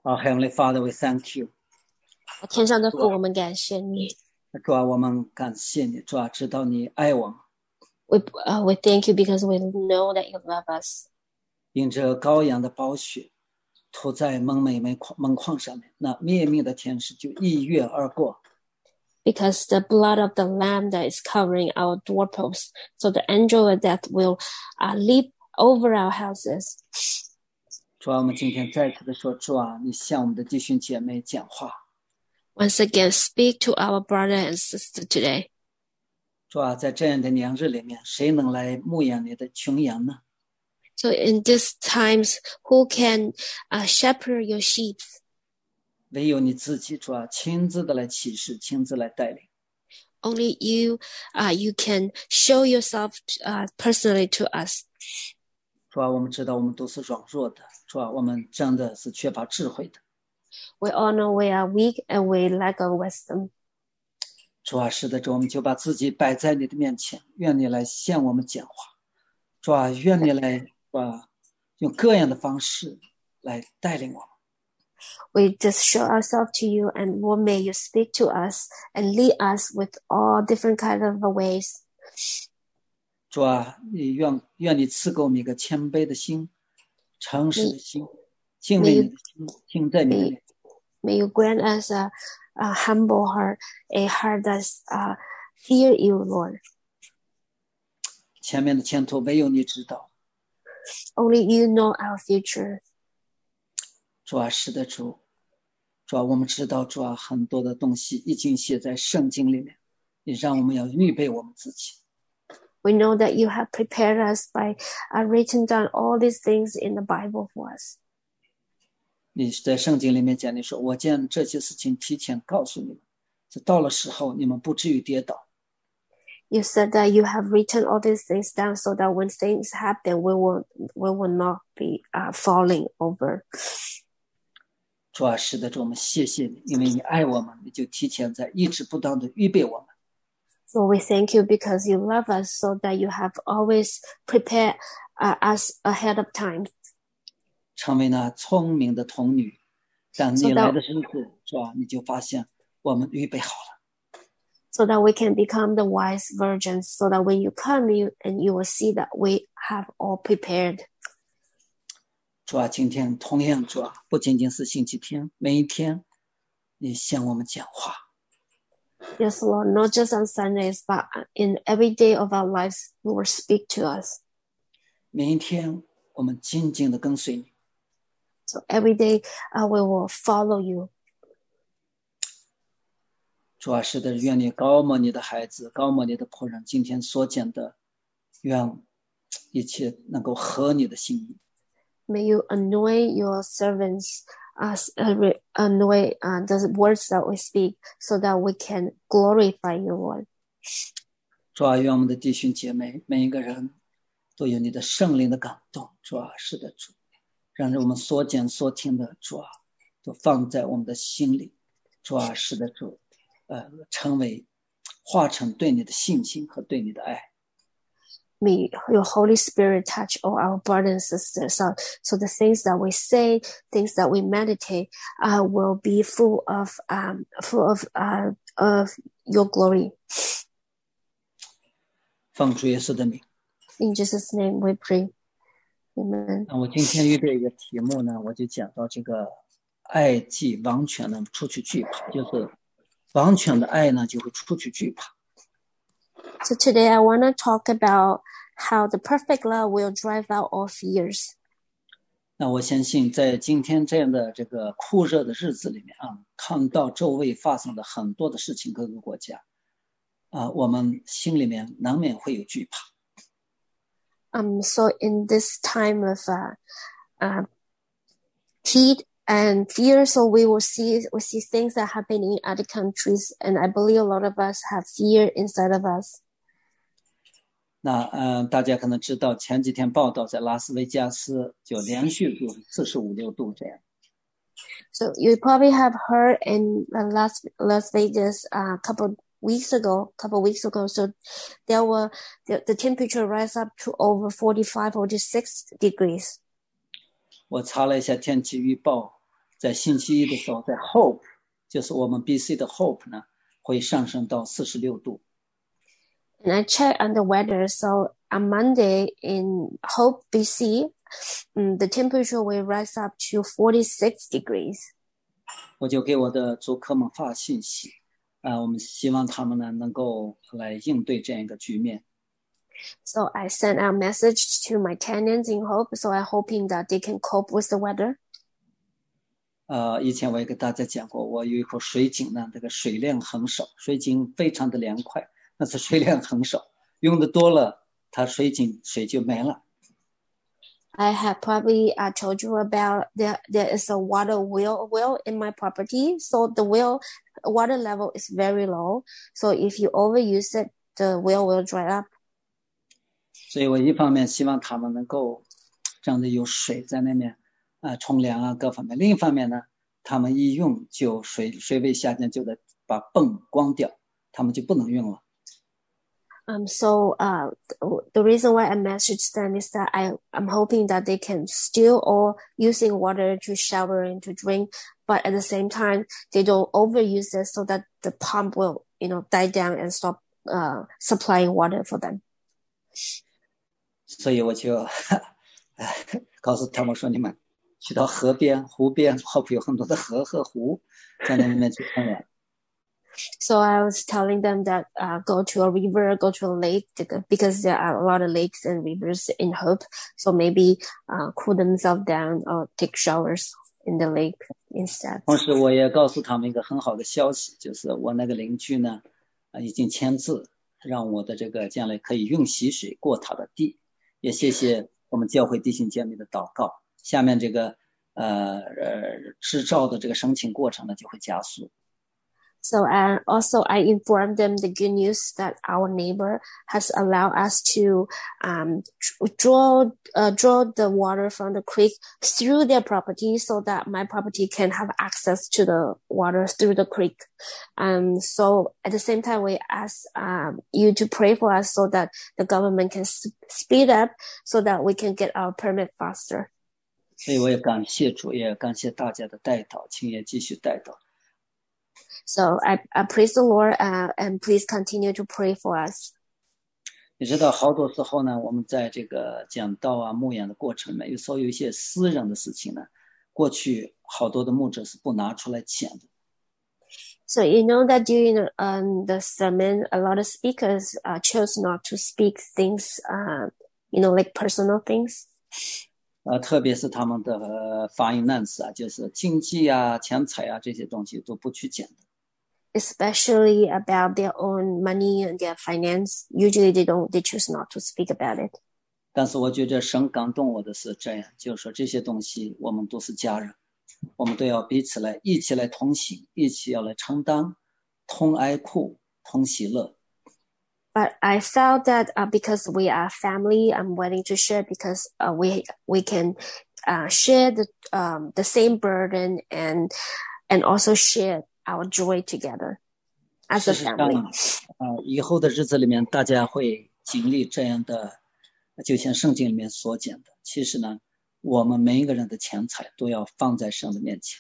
Our Heavenly Father, we thank you. 天上的父，我们感谢你。 主啊，我们感谢你，主啊，知道你爱我们。 We thank you because we know that you love us. 因着羔羊的宝血涂在蒙美门框上面，那灭命的天使就一跃而过。 Because the blood of the Lamb that is covering our doorposts, so the angel of death will leap over our houses. 主啊，我们今天再次的说，主啊，你向我们的弟兄姐妹讲话。 Once again, speak to our brother and sister today. 主啊，在这样的年日里面，谁能来牧养你的群羊呢？ So in these times, who can shepherd your sheep? 唯有你自己，主啊，亲自的来启示，亲自来带领。 Only you can show yourself personally to us. 主啊，我们知道我们都是软弱的，主啊，我们真的是缺乏智慧的。 We all know we are weak and we lack of wisdom. 主啊，是的，主，我们就把自己摆在你的面前，愿你来向我们讲话。主啊，愿你来用各样的方式来带领我们。 We just show ourselves to you, and Lord, may you speak to us and lead us with all different kinds of ways. 主啊，愿你赐给我们一个谦卑的心，诚实的心，敬畏你的心，听在你的面前。 May you grant us a humble heart, a heart that fear you, Lord. 前面的前途唯有你知道。 Only you know our future. 主啊，是的，主啊，我们知道，主啊，很多的东西已经写在圣经里面，你让我们要预备我们自己。 We know that you have prepared us by written down all these things in the Bible for us. 你在圣经里面讲，你说我将这些事情提前告诉你们，这到了时候你们不至于跌倒。 You said that you have written all these things down so that when things happen, we will not be falling over. 主啊，是的，主，我们谢谢你，因为你爱我们，你就提前在一直不断的预备我们。 So we thank you because you love us, so that you have always prepared us ahead of time. 成为那聪明的童女，当你来的日子，是吧？你就发现我们预备好了。 So that we can become the wise virgins, so that when you come, you will see that we have all prepared. 主啊，今天同样，主啊，不仅仅是星期天，每一天，你向我们讲话。 Yes, Lord, not just on Sundays, but in every day of our lives, you will speak to us. 每一天，我们紧紧的跟随你。 So every day, we will follow you. 主啊，是的，愿你高摩你的孩子，高摩你的仆人，今天所讲的，愿一切能够合你的心意。 May you anoint your servants, anoint the words that we speak, so that we can glorify you, Lord. 主啊，愿我们的弟兄姐妹每一个人都有你的圣灵的感动。主啊，是的，主，让我们所讲所听的，主啊，都放在我们的心里。主啊，是的，主，化成对你的信心和对你的爱。 May your Holy Spirit touch all our brothers and sisters, so the things that we say, things that we meditate, will be full of your glory. 奉主耶稣的名。 In Jesus' name we pray. Amen. 我今天预备一个题目呢，我就讲到这个爱既完全的出去惧怕，就是完全的爱呢就会出去惧怕。 So today I want to talk about how the perfect love will drive out all fears. 那我相信在今天这样的这个酷热的日子里面啊，看到周围发生的很多的事情，各个国家我们心里面难免会有惧怕。 So in this time of heat and fear, so we see things that happen in other countries, and I believe a lot of us have fear inside of us. 那大家可能知道前几天报道在拉斯维加斯就连续度45、6度这样。 So you probably have heard in Las Vegas a couple weeks ago, so there were the temperature rise up to over 45, 46 degrees. 我查了一下天气预报， 在星期一的时候，在 Hope 就是我们 BC 的 Hope 呢，会上升到46度。 And I checked on the weather. So on Monday in Hope, BC, the temperature will rise up to 46 degrees. 我就给我的租客们发信息，我们希望他们呢能够来应对这样一个局面。 So I sent out a message to my tenants in Hope. So I'm hoping that they can cope with the weather. 以前我也给大家讲过，我有一口水井呢，这个水量很少，水井非常的凉快，但是水量很少，用的多了，它水井水就没了。 I have probably told you about there is a water well in my property. So the water level is very low. So if you overuse it, the well will dry up. 所以我一方面希望他们能够这样的有水在那边冲凉啊各方面，另一方面呢，他们一用就水位下降，就得把泵关掉，他们就不能用了。 So the reason why I messaged them is that I'm hoping that they can still all using water to shower and to drink, but at the same time they don't overuse it so that the pump will die down and stop supplying water for them. 所以我就告诉他们说，你们去到河边、湖边，Hope有很多的河和湖，在那里面去冲凉。 So I was telling them that go to a river, go to a lake, because there are a lot of lakes and rivers in Hope. So maybe cool themselves down or take showers in the lake instead. 同时我也告诉他们一个很好的消息，就是我那个邻居呢已经签字，让我的这个将来可以用溪水过他的地。也谢谢我们教会弟兄姐妹的祷告。下面这个执照的这个申请过程呢就会加速。 So also I informed them the good news that our neighbor has allowed us to draw the water from the creek through their property so that my property can have access to the water through the creek. So at the same time, we ask you to pray for us so that the government can speed up so that we can get our permit faster. 所以我也感谢主，也感谢大家的代祷，请也继续代祷。 So I praise the Lord and please continue to pray for us. 你知道好多时候呢，我们在这个讲道啊牧养的过程呢，有时候有一些私人的事情呢，过去好多的牧者是不拿出来讲的。 So you know that during the sermon, a lot of speakers chose not to speak things, like personal things. 特别是他们的发言难事啊，就是经济啊、钱财啊这些东西都不去讲的。 Especially about their own money and their finance. Usually they choose not to speak about it. 但是我觉得神感动我的是这样，就是说这些东西我们都是家人，我们都要彼此来一起来同行，一起要来承担，同哀哭，同喜乐。 But I felt that because we are family, I'm willing to share because we can share the same burden and also share our joy together as a family. 以后的日子里面，大家会经历这样的，就像圣经里面所讲的。其实呢，我们每一个人的钱财都要放在神的面前。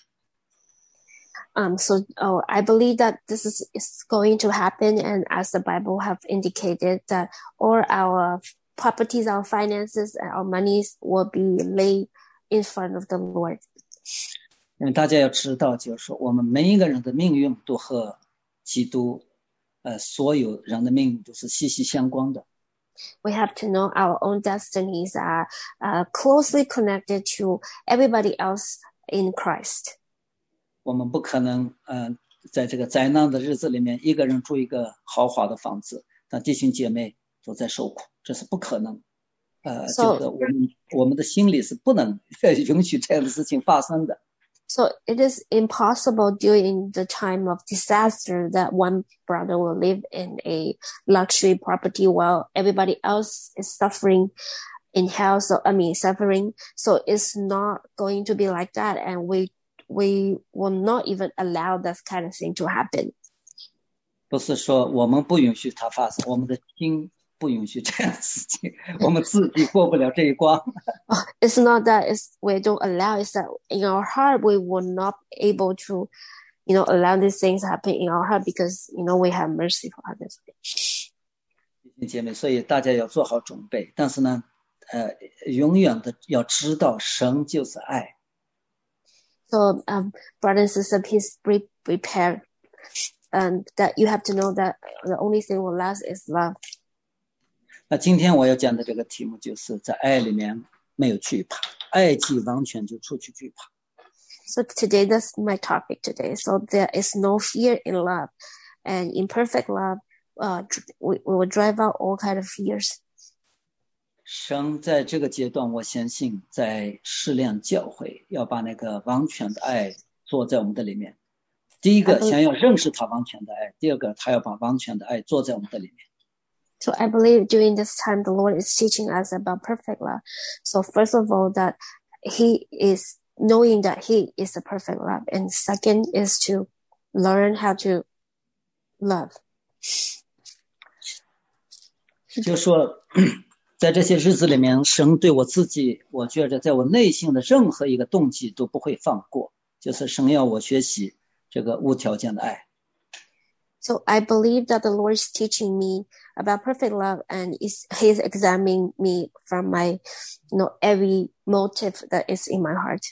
So I believe that this is going to happen, and as the Bible have indicated, that all our properties, our finances, and our monies will be laid in front of the Lord. 因为大家要知道，就是说我们每一个人的命运都和基督，所有人的命运都是息息相关的。 We have to know our own destinies are closely connected to everybody else in Christ. 我们不可能在这个灾难的日子里面，一个人住一个豪华的房子，但弟兄姐妹都在受苦，这是不可能。就是我们的心里是不能允许这样的事情发生的。 So it is impossible during the time of disaster that one brother will live in a luxury property while everybody else is suffering in hell. Suffering. So it's not going to be like that, and we will not even allow that kind of thing to happen. 不是说我们不允许它发生，我们的心不允许这样的事情，我们自己过不了这一关。 It's not that we don't allow, it's that in our heart we will not able to, allow these things happen in our heart because, we have mercy for others. 姐妹，所以大家要做好准备，但是呢，永远的要知道神就是爱。 So, brother and sister, please prepare, and that you have to know that the only thing will last is love. 那今天我要讲的这个题目就是在爱里面没有惧怕，爱既完全就出去惧怕。 So today, that's my topic today. So there is no fear in love, and in perfect love, we will drive out all kind of fears. 神在这个阶段，我相信在试炼教会，要把那个完全的爱做在我们的里面。第一个，想要认识他完全的爱；第二个，他要把完全的爱做在我们的里面。 So I believe during this time, the Lord is teaching us about perfect love. So first of all, that He is knowing that He is the perfect love, and second is to learn how to love. 就说在这些日子里面，神对我自己，我觉得在我内心的任何一个动机都不会放过，就是神要我学习这个无条件的爱。 So I believe that the Lord is teaching me about perfect love, and He is examining me from my, every motive that is in my heart.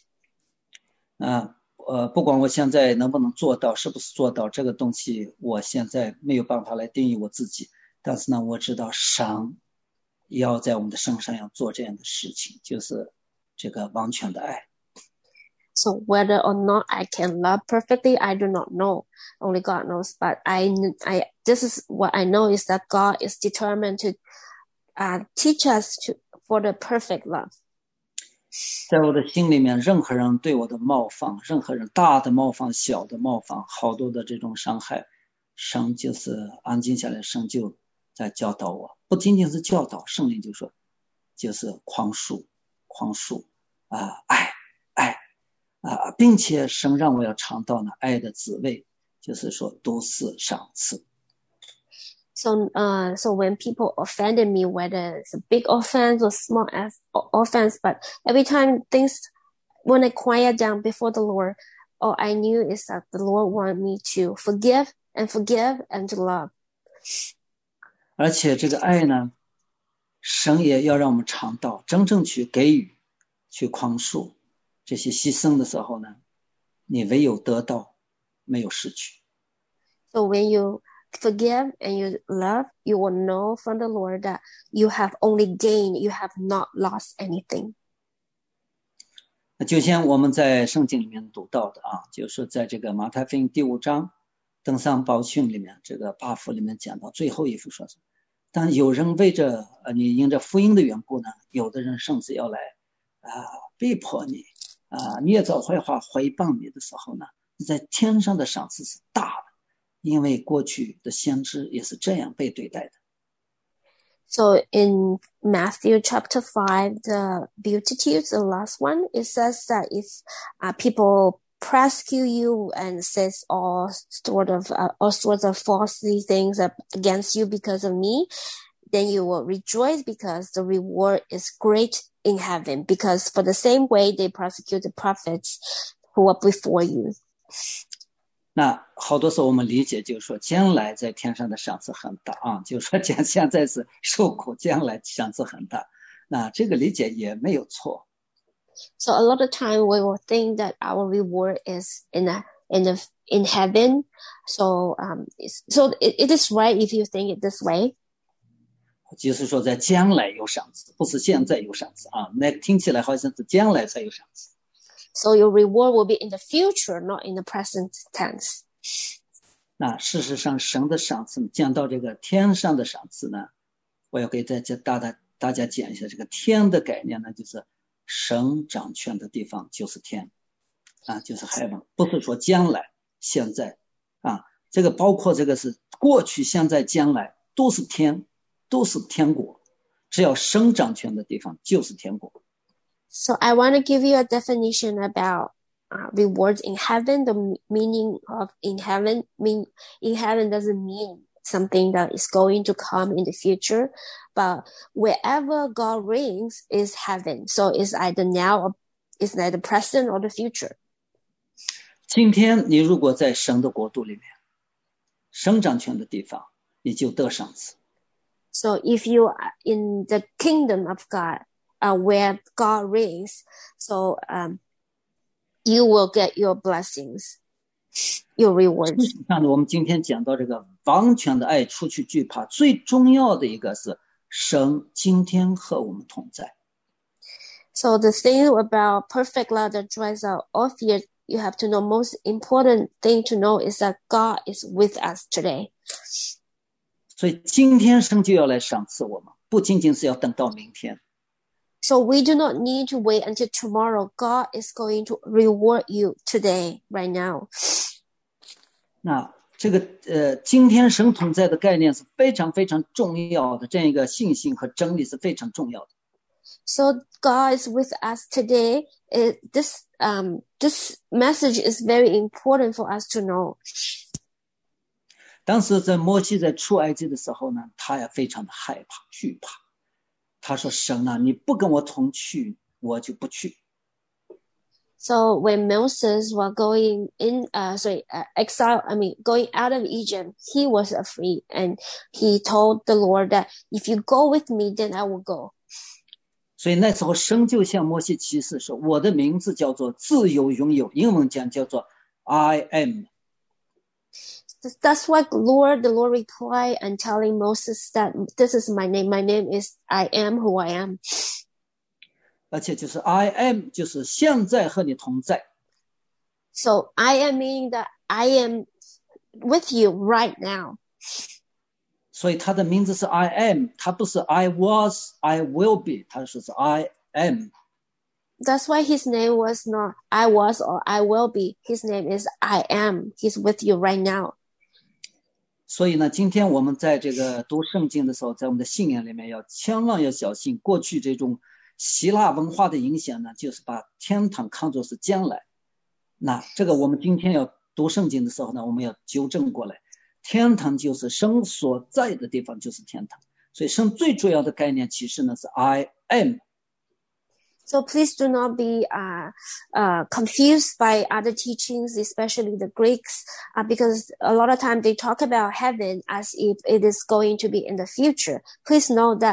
不管我现在能不能做到，是不是做到这个东西，我现在没有办法来定义我自己。但是呢，我知道神要在我们的身上要做这样的事情，就是这个完全的爱。 So whether or not I can love perfectly, I do not know. Only God knows. But this is what I know is that God is determined to teach us for the perfect love. 在我的心里面，任何人对我的冒犯，任何人大的冒犯、小的冒犯，好多的这种伤害，神就是安静下来，神就在教导我，不仅仅是教导，圣灵就说，就是宽恕，爱。并且神让我要尝到呢爱的滋味，就是说多次赏赐。 So when people offended me, whether it's a big offense or small offense, but every time when I quiet down before the Lord, all I knew is that the Lord wanted me to forgive and to love. 而且这个爱呢，神也要让我们尝到真正去给予，去宽恕。这些牺牲的时候呢，你唯有得到，没有失去。 So when you forgive and you love, you will know from the Lord that you have only gained, you have not lost anything. 就像我们在圣经里面读到的就是在这个马太福音第5章登山宝训里面，这个8福里面讲到最后一幅说是，但有人为着你因着福音的缘故呢，有的人甚至要来逼迫你捏造坏话毁谤你的时候呢，在天上的赏赐是大的，因为过去的先知也是这样被对待的。 So in Matthew chapter 5, the Beatitudes, the last one, it says that if people persecute you and says all sorts of falsely things against you because of me, then you will rejoice because the reward is great in heaven, because for the same way they persecute the prophets who are before you. 那好多时候我们理解就是说将来在天上的赏赐很大就是说现在是受苦，将来赏赐很大，那这个理解也没有错。 So a lot of time we will think that our reward is in heaven. So it is right if you think it this way. 就是说在将来有赏赐，不是现在有赏赐那听起来好像是将来才有赏赐。 So your reward will be in the future, not in the present tense. 那事实上神的赏赐讲到这个天上的赏赐呢，我要给大家讲一下这个天的概念呢，就是神掌权的地方就是天就是 heaven， 不是说将来现在这个包括这个是过去现在将来都是天，都是天国，只要神掌权的地方就是天国。 So I want to give you a definition about rewards in heaven. The meaning of in heaven doesn't mean something that is going to come in the future. But wherever God reigns is heaven. So it's either now or it's either present or the future. 今天你如果在神的国度里面，神掌权的地方，你就得赏赐。 So if you are in the kingdom of God, where God reigns, so you will get your blessings, your rewards. 事实上我们今天讲到这个完全的爱除去惧怕，最重要的一个是神今天和我们同在。 So the thing about perfect love that drives out all fear, you have to know most important thing to know is that God is with us today. 所以今天神就要来赏赐我们，不仅仅是要等到明天。 So we do not need to wait until tomorrow. God is going to reward you today, right now. 那这个今天神同在的概念是非常非常重要的，这样一个信心和真理是非常重要的。 So God is with us today. This message is very important for us to know. 当时在摩西在出埃及的时候呢，他也非常的害怕惧怕。他说神啊，你不跟我同去，我就不去。 So when Moses was going in, going out of Egypt, he was afraid, and he told the Lord that if you go with me, then I will go. 所以那时候神就向摩西启示说，我的名字叫做自由拥有，英文讲叫做 I am。 That's why the Lord replied and telling Moses that this is my name. My name is I am who I am. 而且就是 I am 就是现在和你同在。 So I am meaning that I am with you right now. 所以他的名字是 I am， 他不是 I was I will be， 他说是 I am。 That's why his name was not I was or I will be. His name is I am. He's with you right now. 所以呢，今天我们在这个读圣经的时候，在我们的信仰里面千万要小心，过去这种希腊文化的影响呢，就是把天堂看作是将来。那这个我们今天要读圣经的时候呢，我们要纠正过来，天堂就是神所在的地方，就是天堂。所以神最主要的概念其实呢是 I am。 So please do not be confused by other teachings, especially the Greeks, because a lot of times they talk about heaven as if it is going to be in the future. Please know that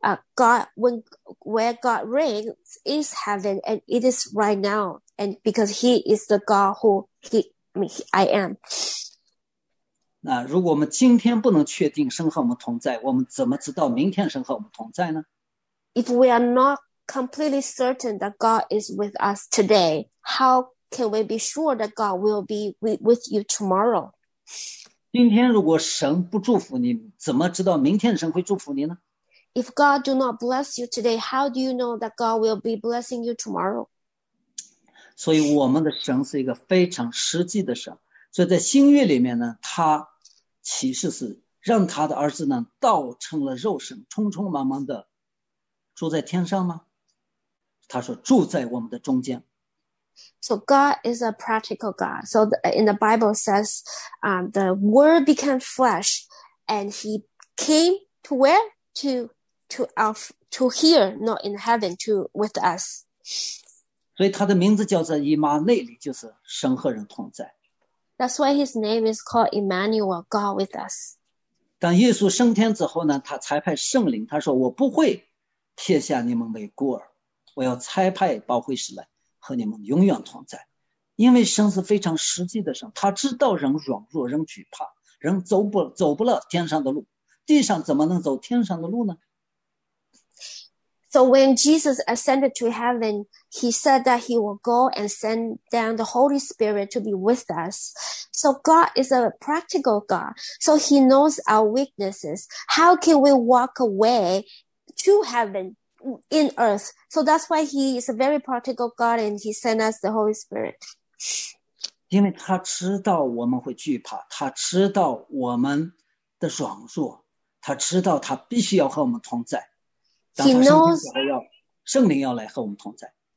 where God reigns is heaven, and it is right now, and because He is the God I am. 那如果我们今天不能确定神和我们同在，我们怎么知道明天神和我们同在呢？ If we are not completely certain that God is with us today, how can we be sure that God will be with you tomorrow? 今天如果神不祝福你，怎么知道明天神会祝福你呢？ If God do not bless you today, how do you know that God will be blessing you tomorrow? 所以我们的神是一个非常实际的神。所以在新约里面呢，他启示是让他的儿子呢道成了肉身，匆匆忙忙的住在天上吗？他说住在我们的中间。 So God is a practical God. So in the Bible says, the Word became flesh, and He came to where? To here, not in heaven, with us. 所以他的名字叫做以马内利，就是神和人同在。 That's why His name is called Emmanuel, God with us. 当耶稣升天之后呢，他差派圣灵，他说我不会撇下你们为孤儿，我要差派保惠师来和你们永远同在。因为神是非常实际的神，他知道人软弱，人惧怕，人走不了天上的路，地上怎么能走天上的路呢？ So when Jesus ascended to heaven, He said that He will go and send down the Holy Spirit to be with us. So God is a practical God. So He knows our weaknesses. How can we walk away to heaven in earth? So that's why He is a very practical God, and He sent us the Holy Spirit. 因为他知道我们会惧怕，他知道我们的软弱，他知道他必须要和我们同在。当他升天之后，圣灵要来和我们同在。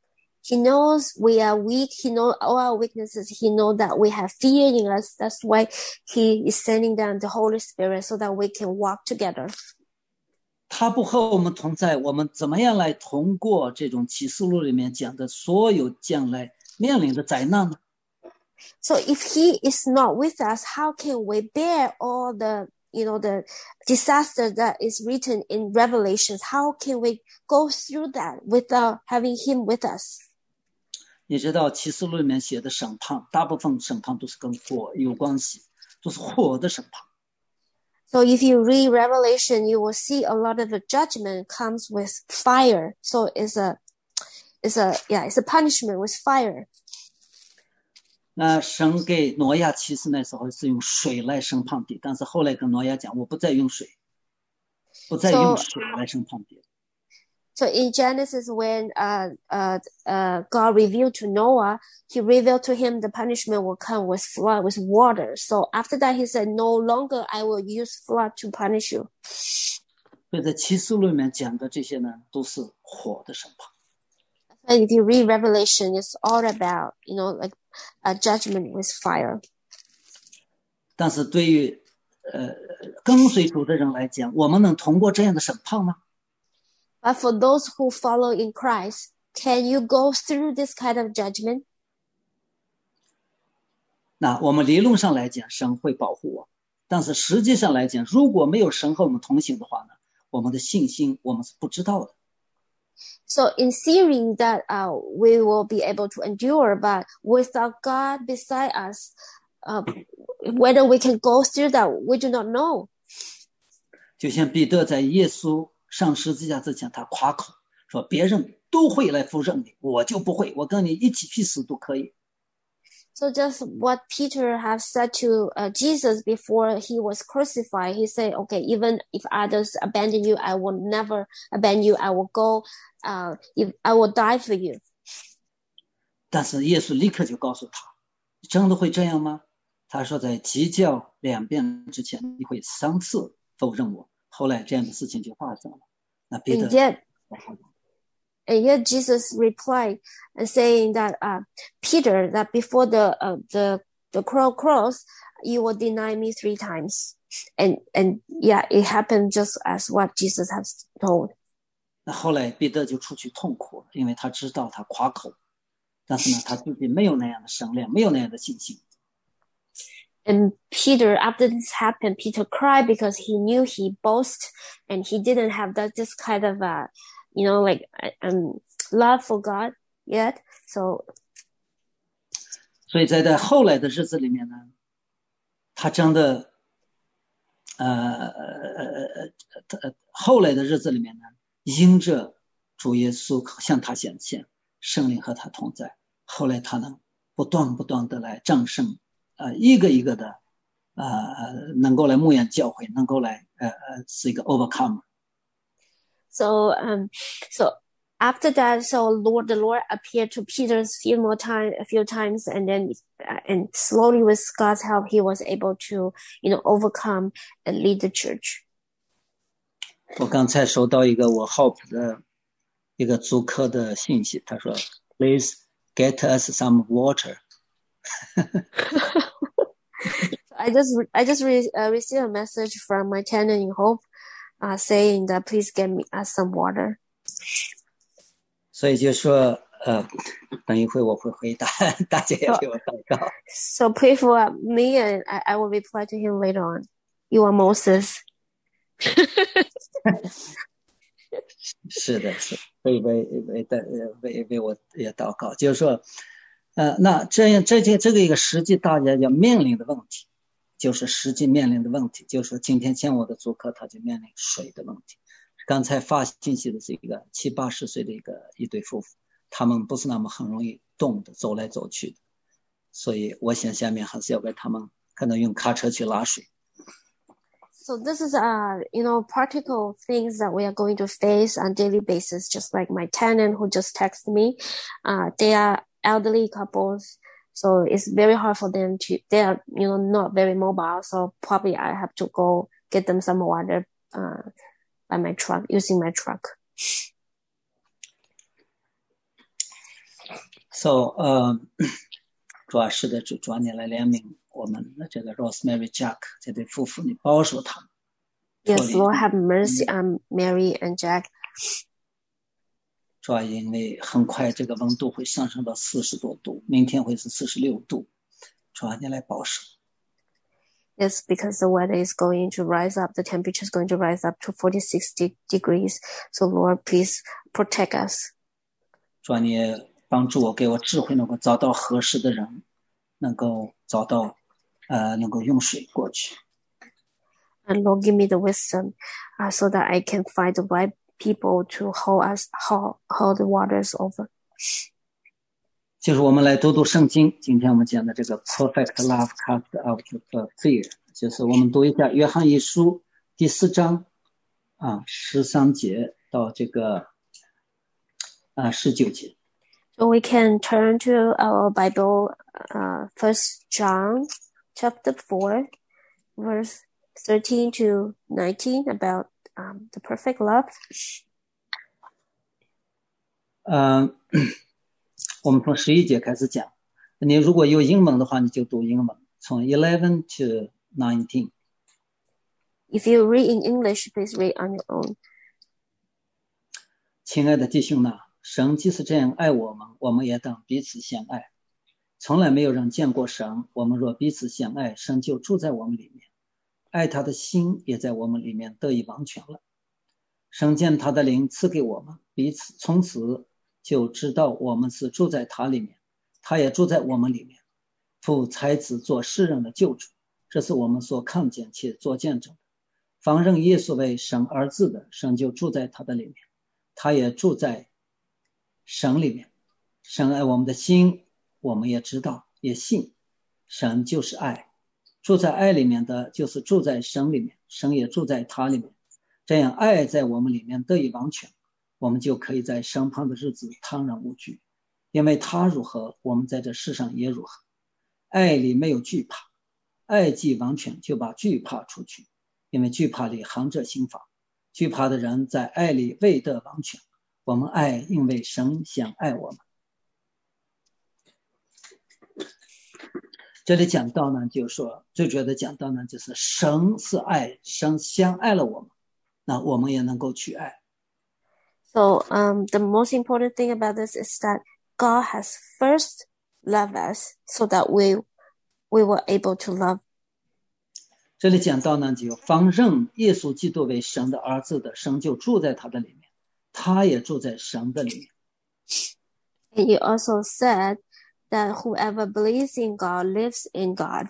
He knows we are weak. He knows all our weaknesses. He knows that we have fear in us. That's why he is sending down the Holy Spirit so that we can walk together. 他不和我们同在，我们怎么样来通过这种启示录里面讲的所有将来面临的灾难呢？ So if he is not with us, how can we bear all the disaster that is written in Revelations? How can we go through that without having him with us? 你知道启示录里面写的审判，大部分审判都是跟火有关系，都是火的审判。 So if you read Revelation, you will see a lot of the judgment comes with fire. So it's a punishment with fire. 那神给挪亚启示那时候是用水来审判地，但是后来跟挪亚讲，我不再用水，不再用水来审判地。 So in Genesis, when God revealed to Noah, he revealed to him the punishment will come with flood, with water. So after that, he said, no longer I will use flood to punish you. 所以在启示录里面讲的这些呢，都是火的审判。 And if you read Revelation, it's all about, like a judgment with fire. 但是对于跟随主的人来讲，我们能通过这样的审判吗？ But for those who follow in Christ, can you go through this kind of judgment? 那我们理论上来讲，神会保护我，但是实际上来讲，如果没有神和我们同行的话呢，我们的信心我们是不知道的。 So in theory that we will be able to endure, but without God beside us, whether we can go through that, we do not know. 就像彼得在耶稣上十字架之前，他夸口说别人都会来服认你，我就不会，我跟你一起去死都可以。 So just what Peter have said to Jesus before he was crucified, he said, okay, even if others abandon you, I will never abandon you. I will go, if I will die for you. 但是耶稣立刻就告诉他，真的会这样吗？他说在鸡叫2遍之前，你会3次否认我。后来这样的事情就发生了。那彼得 And yet Jesus replied and saying that Peter, that before the crow crows, you will deny me 3 times. And yeah, it happened just as what Jesus has told. 那后来彼得就出去痛苦了，因为他知道他夸口，但是呢，他自己没有那样的身量，没有那样的信心。 And Peter, after this happened, Peter cried because he knew he boasted and he didn't have this kind of, love for God yet. So 在后来的日子里面呢，他真的，后来的日子里面呢，因着主耶稣向他显现，圣灵和他同在，后来他能不断的来战胜。一个一个的能够来牧养教会，能够来是一个 overcomer。 So after that, the Lord appeared to Peter a few times, and then and slowly with God's help, he was able to overcome and lead the church. 我刚才收到一个我 Hope 的一个租客的信息，他说 Please get us some water. I just received a message from my tenant in Hope, saying that please get us some water. 所以就说等一会我会回答，大家也给我祷告。 So pray for me, and I will reply to him later on. You are Moses. 是的，为我也祷告，就是说。那这个一个实际大家要面临的问题，就是实际面临的问题，就是说今天见我的租客他就面临水的问题。刚才发信息的是一个70、80岁的一对夫妇，他们不是那么很容易动的，走来走去的，所以我想下面还是要给他们可能用卡车去拉水。 So this is practical things that we are going to face on daily basis, just like my tenant who just texted me. They are elderly couples, so it's very hard for them they are not very mobile, so probably I have to go get them some water by my truck, using my truck. So 主啊，是的，主啊，你来怜悯我们的这个 Rosemary Jack 这对夫妇，你保守他们。 Yes, Lord, have mercy on Mary and Jack. 主啊，因为很快这个温度会上升到40多度，明天会是46度，主啊，你来保守。 Yes, because the weather is going to rise up, the temperature is going to rise up to 46 degrees. So Lord, please protect us. 主啊，你也帮助我，给我智慧，能够找到合适的人，能够找到能够用水过去。 And Lord, give me the wisdom so that I can find the right people to hold the waters over. 就是我们来读读圣经，今天我们讲的这个 perfect love cast out the fear， 就是我们读一下约翰一书第4章13节到这个19节。 So we can turn to our Bible, 1 John chapter 4, verse 13 to 19 about the perfect love. 我们从11节开始讲，你如果有英文的话，你就读英文，从11 to 19。 If you read in English, please read on your own. 亲爱的弟兄们，神既是这样爱我们，我们也当彼此相爱。从来没有人见过神，我们若彼此相爱，神就住在我们里面，爱他的心也在我们里面得以完全了。神将他的灵赐给我们，彼此从此就知道我们是住在他里面，他也住在我们里面。父差子做世人的救主，这是我们所看见且做见证的。凡认耶稣为神儿子的，神就住在他的里面，他也住在神里面。神爱我们的心，我们也知道也信，神就是爱，住在爱里面的就是住在神里面，神也住在他里面。这样爱在我们里面得以完全，我们就可以在审判的日子坦然无惧，因为他如何，我们在这世上也如何。爱里没有惧怕，爱既完全，就把惧怕除去，因为惧怕里含着刑罚。惧怕的人在爱里未得完全。我们爱，因为神想爱我们。这里讲到呢，就是说最主要的讲到呢，就是神是爱，神先爱了我们，那我们也能够去爱。 So the most important thing about this is that God has first loved us so that we were able to love. 这里讲到呢，就方认耶稣基督为神的儿子的，神就住在他的里面，他也住在神的里面。 And he also said that whoever believes in God lives in God.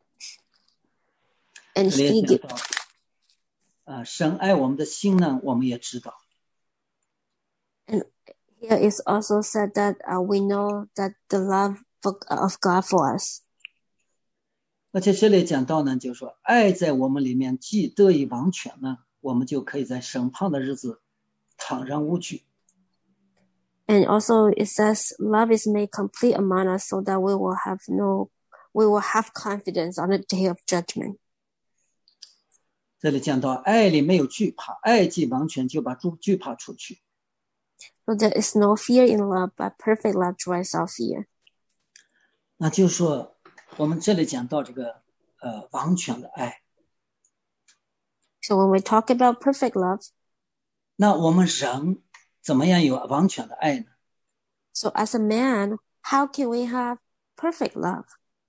And 这里讲到神爱我们的心呢，我们也知道。 And here is also said that we know that the love of God for us. 而且这里讲到呢，就是说爱在我们里面既得以完全呢，我们就可以在审判的日子坦然无惧。 And also it says love is made complete among us so that we will have confidence on the day of judgment. 这里讲到爱里没有惧怕，爱既完全，就把惧怕除去。 So there is no fear in love, but perfect love drives out fear. 那就是说我们这里讲到这个完全的爱。 So when we talk about perfect love, 那我们人怎么样有完全的爱呢？ So as a man, how can we have perfect love?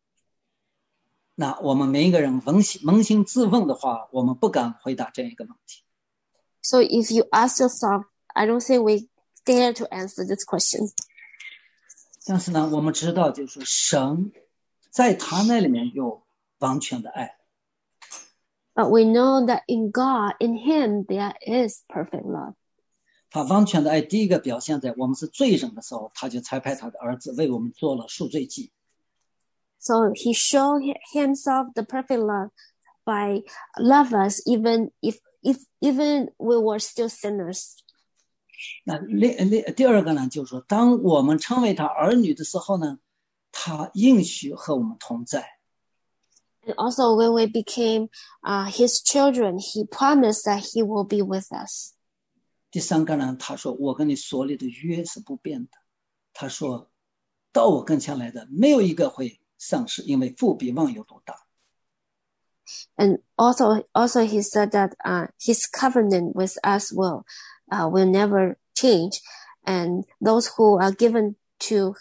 那我们每一个人扪心自问的话，我们不敢回答这样一个问题。 So if you ask yourself, I don't think we dare to answer this question. 但是呢，我们知道就是说神在他那里面有完全的爱。 But we know that in God, in Him, there is perfect love. 他完全的爱第一个表现在我们是罪人的时候，他就差派他的儿子为我们做了赎罪祭。 So He showed Himself the perfect love by love us even we were still sinners. 那第二个呢，就是说当我们成为他儿女的时候呢，他应许和我们同在。 And also when we became His children, He promised that He will be with us. 第三个呢，他说我跟你所立的约是不变的。他说到我跟前来的，没有一个会丧失，因为父比万有都大。 And also he said that his covenant with us will never change, and those who are given to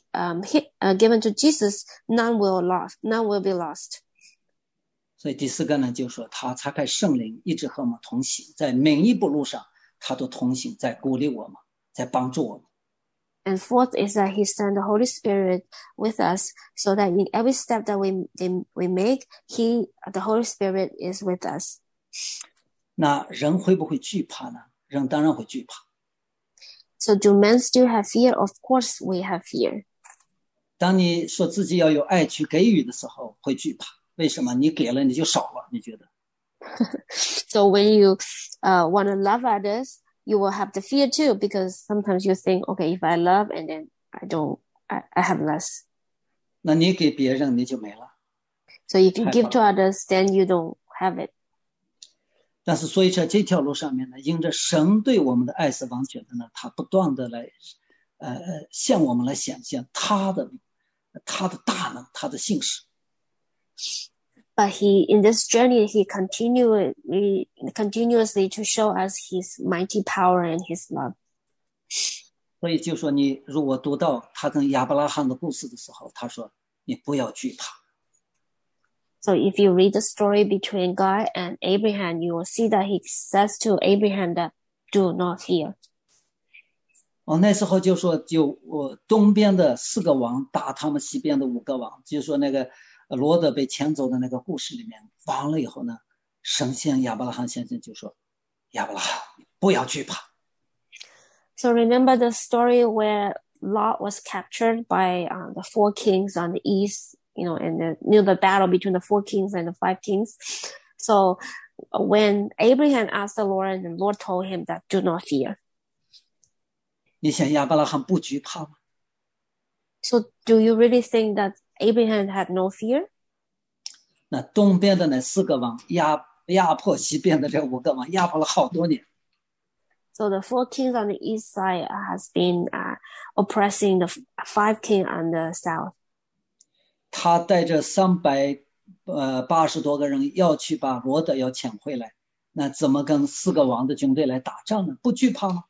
Jesus, none will be lost. 所以第四个呢，就是说他差派圣灵一直和我们同行，在每一步路上他都同行，在鼓励我们，在帮助我们。 And fourth is that he sent the Holy Spirit with us, so that in every step that we make, the Holy Spirit is with us. 那人会不会惧怕呢？人当然会惧怕。 So do men still have fear? Of course we have fear. 当你说自己要有爱去给予的时候，会惧怕。为什么？你给了你就少了，你觉得？ So when you want to love others, you will have the fear too, because sometimes you think, okay, if I love and then I have less. 那你给别人你就没了。 So if you give to others, then you don't have it. 但是所以在这条路上面呢，因着神对我们的爱是完全的呢，他不断的来向我们来显现他的大能，他的信实。 But in this journey, he continuously to show us his mighty power and his love. 所以就说你如果读到他跟亚伯拉罕的故事的时候，他说你不要惧怕。 So if you read the story between God and Abraham, you will see that he says to Abraham that do not fear. 那时候就说东边的4个王打他们西边的5个王，就是说那个罗德被牵走的那个故事里面，完了以后呢，神向亚伯拉罕先生就说：“亚伯拉罕，不要惧怕。” So remember the story where Lot was captured by the 4 kings on the east, and the battle between the 4 kings and the 5 kings. So when Abraham asked the Lord, and the Lord told him that do not fear. 你想亚伯拉罕不惧怕吗？ So do you really think that Abraham had no fear? 那东边的那4个王压迫西边的这5个王，压迫了好多年。 So the 4 kings on the east side has been oppressing the 5 kings on the south. 他带着380多个人要去把罗德要抢回来，那怎么跟4个王的军队来打仗呢？不惧怕吗？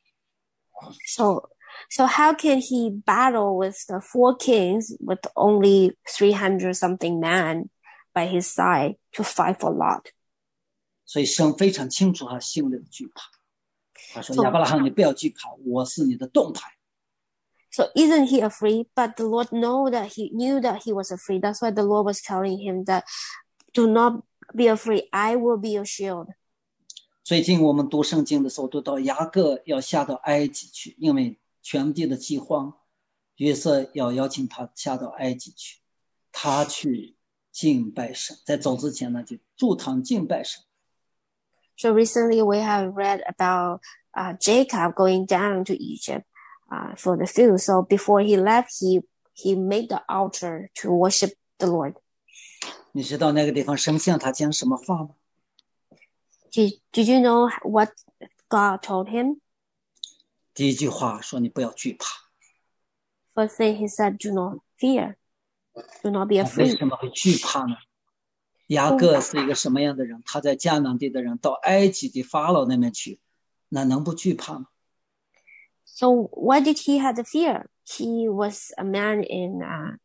So how can he battle with the 4 kings with only 300 something men by his side to fight for Lot? 所以神非常清楚他心里的惧怕。他说：“亚伯拉罕，你不要惧怕，我是你的盾牌。” So isn't he afraid? But the Lord knew that he was afraid. That's why the Lord was telling him that do not be afraid. I will be your shield. 最近我们读圣经的时候，读到雅各要下到埃及去，因为全地的饥荒，约瑟要邀请他下到埃及去，他去敬拜神，在走之前呢，就筑坛敬拜神。 So recently we have read about Jacob going down to Egypt for the food. So before he left, he made the altar to worship the Lord. 你知道那个地方神向他讲什么话吗？ Did you know what God told him? 第一句话说你不要惧怕。 First thing he said, do not fear. Do not be 为 afraid. 什么会惧怕呢？雅各是一个什么样的人？他在迦南地的人到埃及的法老那边去，那能不惧怕吗？ So why did he have the fear? He was a man in,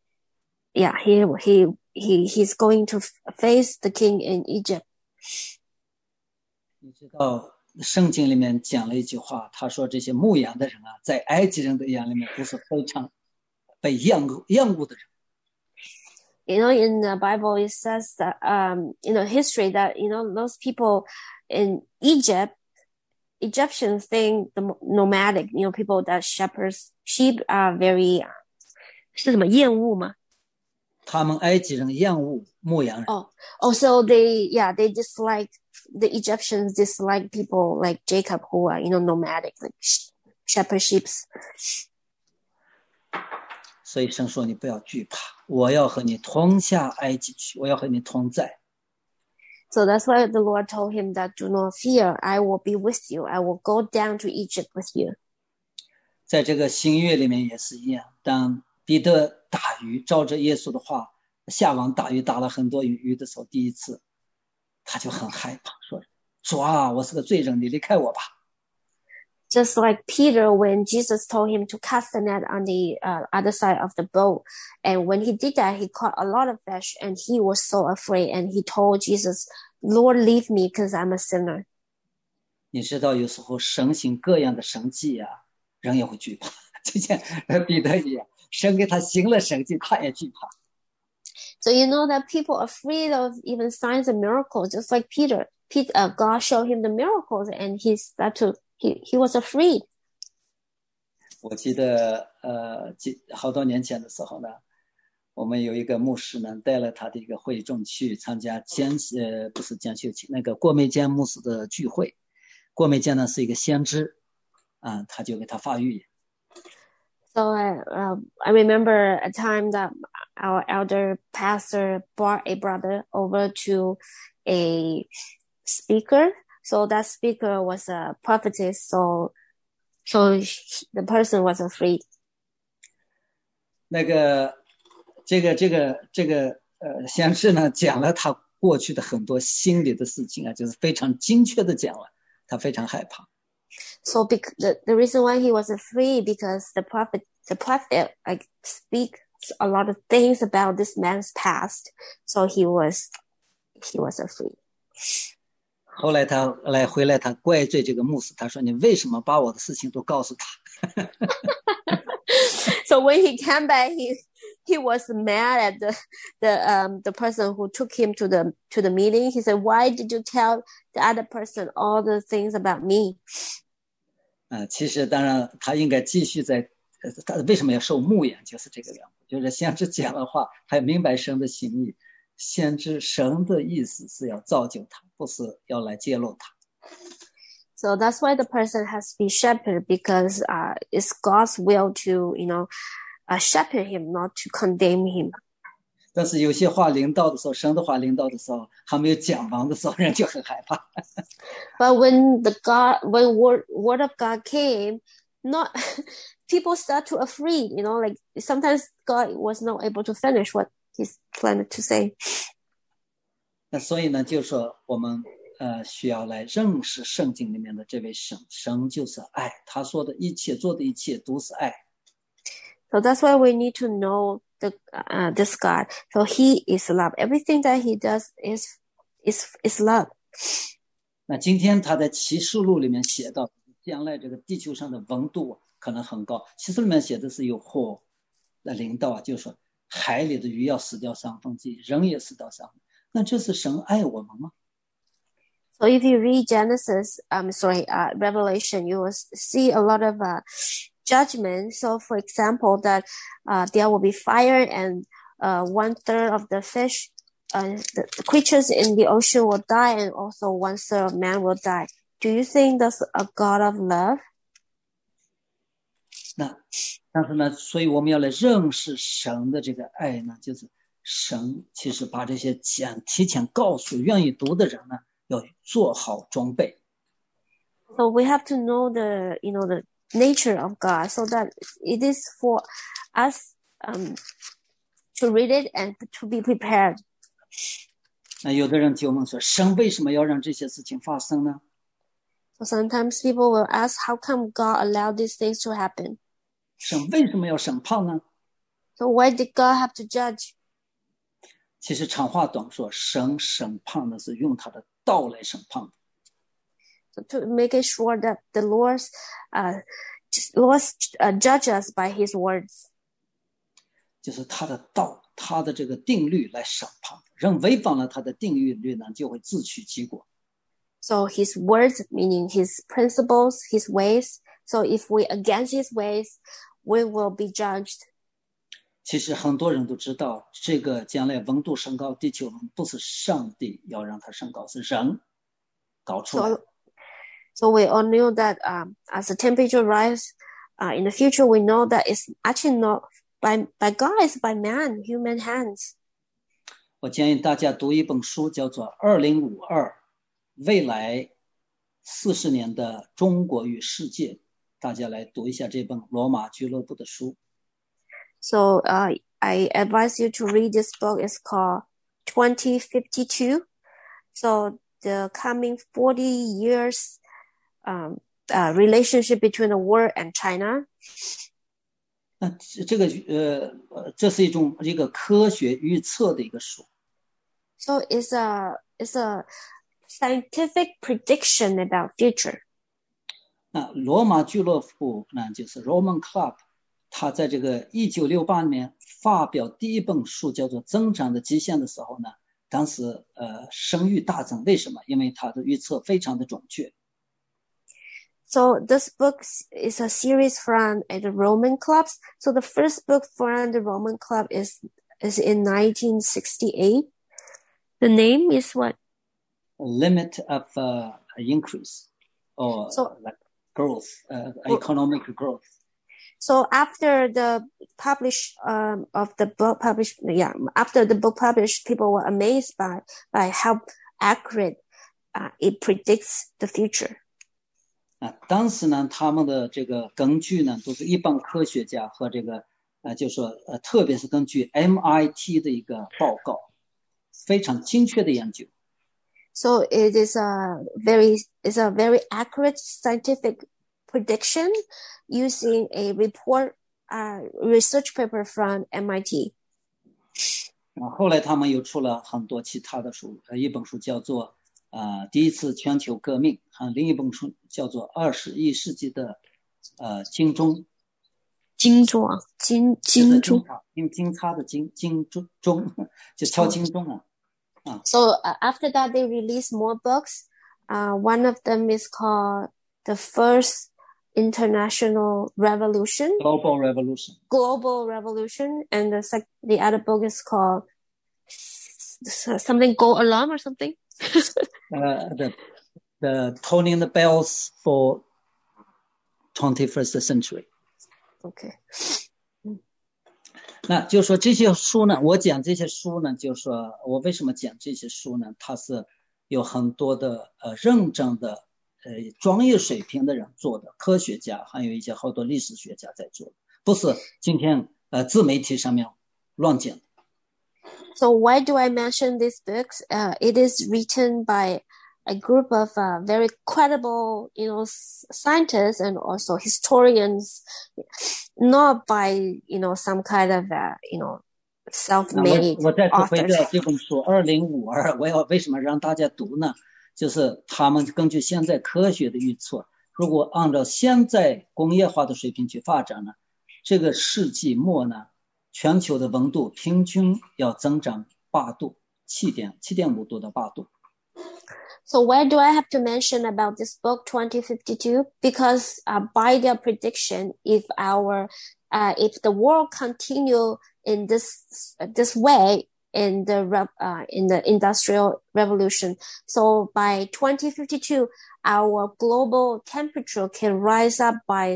he's going to face the king in Egypt. 你知道圣经里面讲了一句话，他说这些牧羊的人啊，在埃及人的眼里面都是非常被厌恶的人。 In the Bible, it says that, history that, those people in Egypt, Egyptians think the nomadic, people that shepherds sheep are very, 是什么厌恶吗？ 他们埃及人厌恶牧羊人。 So they dislike, the Egyptians dislike people like Jacob who are, nomadic, like shepherd sheep. 所以神说你不要惧怕，我要和你同下埃及去，我要和你同在。 So that's why the Lord told him that do not fear, I will be with you. I will go down to Egypt with you. 在这个新约里面也是一样，当彼得打鱼，照着耶稣的话下网打鱼，打了很多鱼的时候，第一次他就很害怕，说主啊，我是个罪人，你离开我吧。 Just like Peter, when Jesus told him to cast the net on the other side of the boat. And when he did that, he caught a lot of fish and he was so afraid. And he told Jesus, Lord, leave me because I'm a sinner. 你知道有时候神行各样的神迹啊，人也会惧怕，就像彼得一样，神给他行了神迹，他也惧怕。 So you know that people are afraid of even signs and miracles, just like Peter. God showed him the miracles and he was afraid. 我记得好多年前的时候呢，我们有一个牧师呢带了他的一个会众去参加不是监修那个郭梅坚牧师的聚会。郭梅坚呢是一个先知啊，他就给他发预言。 So I remember a time that our elder pastor brought a brother over to a speaker. So that speaker was a prophetess. So the person was afraid. 那个这个先知呢讲了他过去的很多心理的事情啊，就是非常精确的讲了，他非常害怕。 So the reason why he was afraid because the prophet like speaks a lot of things about this man's past. So he was afraid. 后来他回来，他怪罪这个牧师，他说你为什么把我的事情都告诉他？ So when he came back, he was mad at the person who took him to the meeting. He said, "Why did you tell the other person all the things about me?" 其实当然他应该继续在他为什么要受牧养，就是这个缘故，就是先知讲的话，还明白神的心意。先知神的意思是要造就他，不是要来揭露他。 So that's why the person has to be shepherded, because it's God's will to, shepherd him, not to condemn him. 但是有些话临到的时候，神的话临到的时候，还没有讲完的时候，人就很害怕。 But when word of God came, not people start to afraid, like sometimes God was not able to finish what he's planned to say. 那所以呢，就是说我们需要来认识圣经里面的这位神，神就是爱，他说的一切做的一切都是爱。 So that's why we need to know this God. So he is love. Everything that he does is love. 那今天他在启示录里面写到，将来这个地球上的温度可能很高。启示里面写的是有火的临到啊，就是说海里的鱼要死掉3分之一，人也死掉3分。那这是神爱我们吗？ So if you read Revelation, you will see a lot of judgment. So for example, that there will be fire and 1/3 of the fish, the creatures in the ocean will die, and also 1/3 of man will die. Do you think that's a God of love? 但是呢，所以我们要来认识神的这个爱呢，就是神其实把这些提前告诉愿意读的人呢，要做好装备。 So we have to know the nature of God, so that it is for us to read it and to be prepared. 那有的人就问说，神为什么要让这些事情发生呢？ So sometimes people will ask, how come God allowed these things to happen? 神为什么要审判呢？ So why did God have to judge? 其实长话短说，神审判的是用他的道来审判的。 So to make it sure that the Lord judge us by His words. 就是他的道，他的这个定律来审判。人违反了他的定律呢，就会自取其果。 So His words, meaning His principles, His ways. So if we against His ways, we will be judged. 其实很多人都知道，这个将来温度升高，地球温不是上帝要让它升高，是人搞出来。 So we all knew that as the temperature rise in the future, we know that it's actually not by God, it's by man, human hands. 我建议大家读一本书，叫做《2052未来40年的中国与世界》，大家来读一下这本罗马俱乐部的书。 So I advise you to read this book. It's called 2052. So the coming 40 years relationship between the world and China. 那这个这是一个科学预测的一个书。 So it's a scientific prediction about future. 那罗马俱乐部呢，就是 Roman Club， 他在这个1968年发表第一本书叫做《增长的极限》的时候呢，当时声誉大增。为什么？因为他的预测非常的准确。 So this book is a series from the Roman clubs. So the first book from the Roman club is in 1968. The name is what? Limit of increase or like growth, economic growth. So after the after the book published, people were amazed by how accurate it predicts the future. 当时呢，他们的这个根据呢，都是一般科学家和这个就是说特别是根据 MIT 的一个报告，非常精确的研究。 So it is a very accurate scientific prediction using a research paper from MIT. 后来他们又出了很多其他的书，一本书叫做第一次全球革命，另一本书叫做21世纪的金钟。 金钟金叉的金钟，就敲金钟啊。 So after that, they released more books. One of them is called The First International Revolution. Global Revolution. And the other book is called something Go Alarm or something. The Tolling the Bells for 21st Century. Okay. 那就是说这些书呢，我讲这些书呢，就是说我为什么讲这些书呢？它是有很多的认证的专业水平的人做的，科学家还有一些好多历史学家在做的，不是今天自媒体上面乱讲。 So why do I mention these books? It is written by a group of very credible, scientists and also historians, not by, some kind of, self-made authors. 我再次回到这本书2052，我要为什么让大家读呢？就是他们根据现在科学的预测，如果按照现在工业化的水平去发展呢，这个世纪末呢，全球的温度平均要增长8度，7.5度到8度。 So why do I have to mention about this book 2052? Because by their prediction, if the world continue in this way in the industrial revolution, so by 2052, our global temperature can rise up by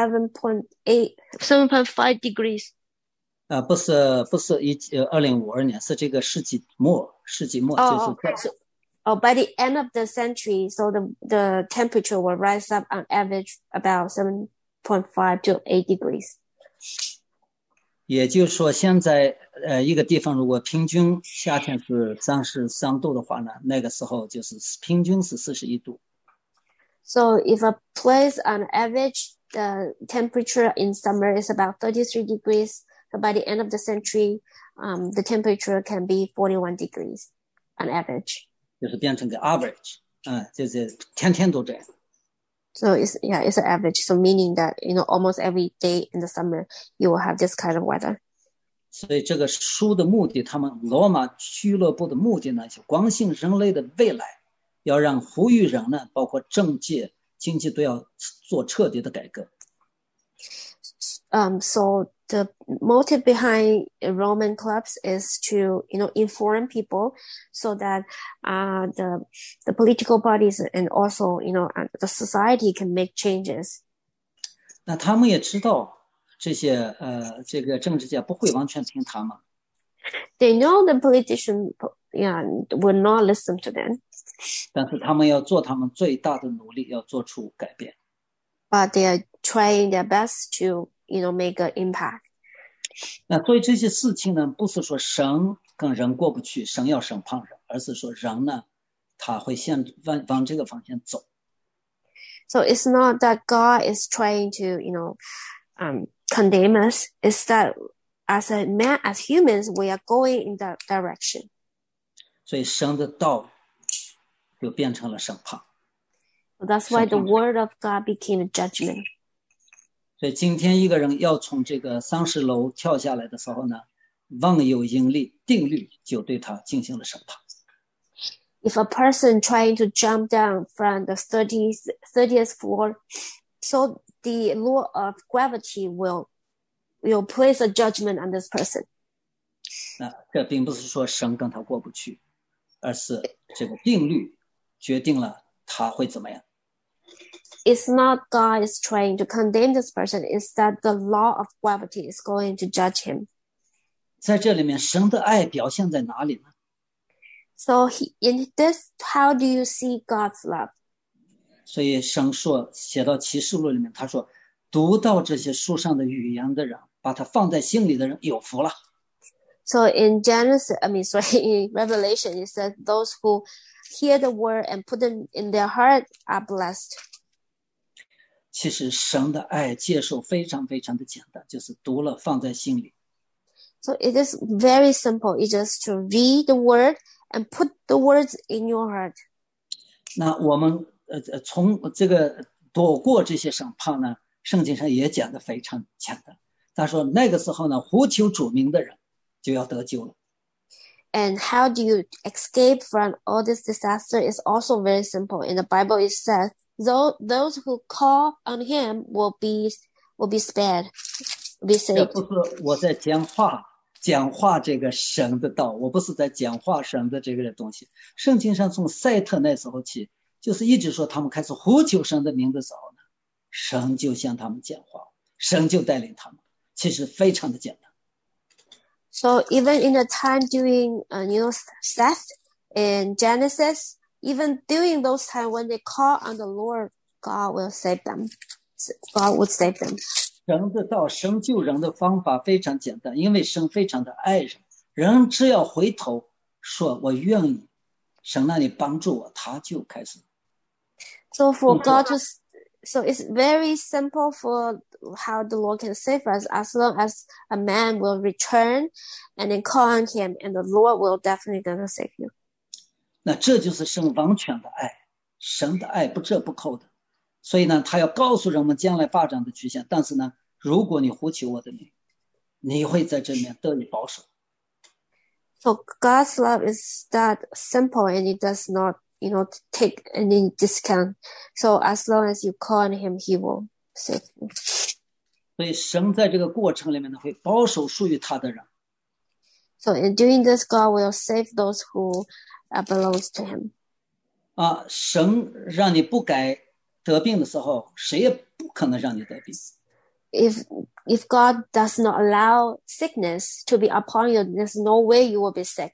7.5 degrees. 不是2052年，是这个世纪末就是 by the end of the century, so the temperature will rise up on average about 7.5 to 8 degrees. 也就是说，现在一个地方如果平均夏天是33度的话呢，那个时候就是平均是41度。 So if a place on average, the temperature in summer is about 33 degrees. So by the end of the century, the temperature can be 41 degrees on average. 就是变成个 average，就是天天都这样。 So it's an average. So meaning that, almost every day in the summer, you will have this kind of weather. 所以这个书的目的，他们罗马俱乐部的目的呢，就关心人类的未来，要让呼吁人呢，包括政界、经济都要做彻底的改革。 So the motive behind Roman clubs is to, inform people so that the political parties and also, the society can make changes. 那他们也知道这些这个政治家不会完全听他们。 They know the politicians, will not listen to them. 但是他们要做他们最大的努力，要做出改变。 But they are trying their best to, make an impact. 那所以这些事情呢，不是说神跟人过不去，神要审判人，而是说人呢，他会往这个方向走。 So it's not that God is trying to, condemn us. It's that as a man, as humans, we are going in that direction. 所以神的道就变成了审判。 So that's why the word of God became a judgment. 所以今天一个人要从这个30楼跳下来的时候呢，万有引力定律就对他进行了审判。 If a person trying to jump down from the 30th floor, so the law of gravity will place a judgment on this person. 那这并不是说神跟他过不去，而是这个定律决定了他会怎么样。 It's not God is trying to condemn this person. It's that the law of gravity is going to judge him. 在这里面，神的爱表现在哪里呢？ So in this, how do you see God's love? 所以神说，写到启示录里面，他说，读到这些书上的语言的人，把它放在心里的人，有福了。 So in in Revelation, it says those who hear the word and put them in their heart are blessed. 其实神的爱接受非常非常的简单，就是读了放在心里。 So it is very simple. It's just to read the word and put the words in your heart. 那我们从这个躲过这些审判呢，圣经上也讲得非常简单。他说那个时候呢，呼求主名的人就要得救了。 And how do you escape from all this disaster is also very simple. In the Bible, it says, those who call on him will be spared, will be saved. 这不是我在讲话这个神的道，我不是在讲话神的这个东西。圣经上从赛特那时候起，就是一直说他们开始呼求神的名的时候呢，神就向他们讲话，神就带领他们，其实非常的简单。 So even in the time during, Seth in Genesis, even during those times when they call on the Lord, God will save them. God would save them. 神的道，神救人的方法非常简单，因为神非常的爱人，人只要回头说我愿意，神那里帮助我，他就开始。 So so it's very simple for how the Lord can save us, as long as a man will return and then call on him, and the Lord will definitely gonna save you. 那这就是神完全的爱，神的爱不折不扣的，所以呢，他要告诉人们将来发展的局限。但是呢，如果你呼求我的名，你会在这里面得以保守。 So God's love is that simple, and it does not, take any discount. So as long as you call on him, he will save you. 所以神在这个过程里面呢，会保守属于他的人。 So in doing this, God will save those who belongs to him. 神让你不该得病的时候，谁也不可能让你得病。 If God does not allow sickness to be upon you, there's no way you will be sick.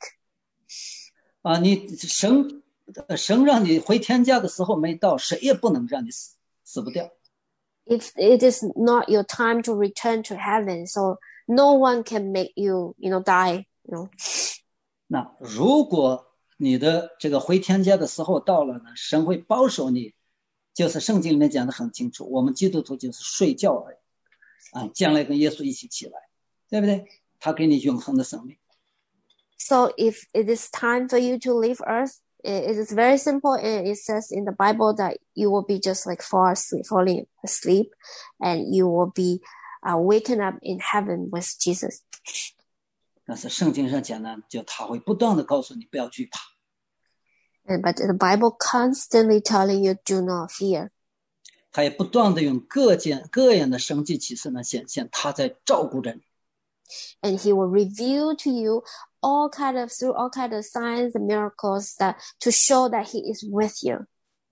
神让你回天家的时候没到，谁也不能让你死不掉。 If it is not your time to return to heaven, so no one can make you, die. 那如果你的这个回天家的时候到了呢，神会保守你，就是圣经里面讲的很清楚，我们基督徒就是睡觉而已，将来跟耶稣一起起来，对不对？他给你永恒的生命。 So if it is time for you to leave earth, it is very simple, and it says in the Bible that you will be just like falling asleep, and you will be waken up in heaven with Jesus. 但是圣经上讲呢，就他会不断的告诉你不要惧怕。 But the Bible constantly telling you do not fear. 他也不断的用各样的神迹奇事呢显现，他在照顾着你。 And he will reveal to you through all kind of signs and miracles that to show that he is with you.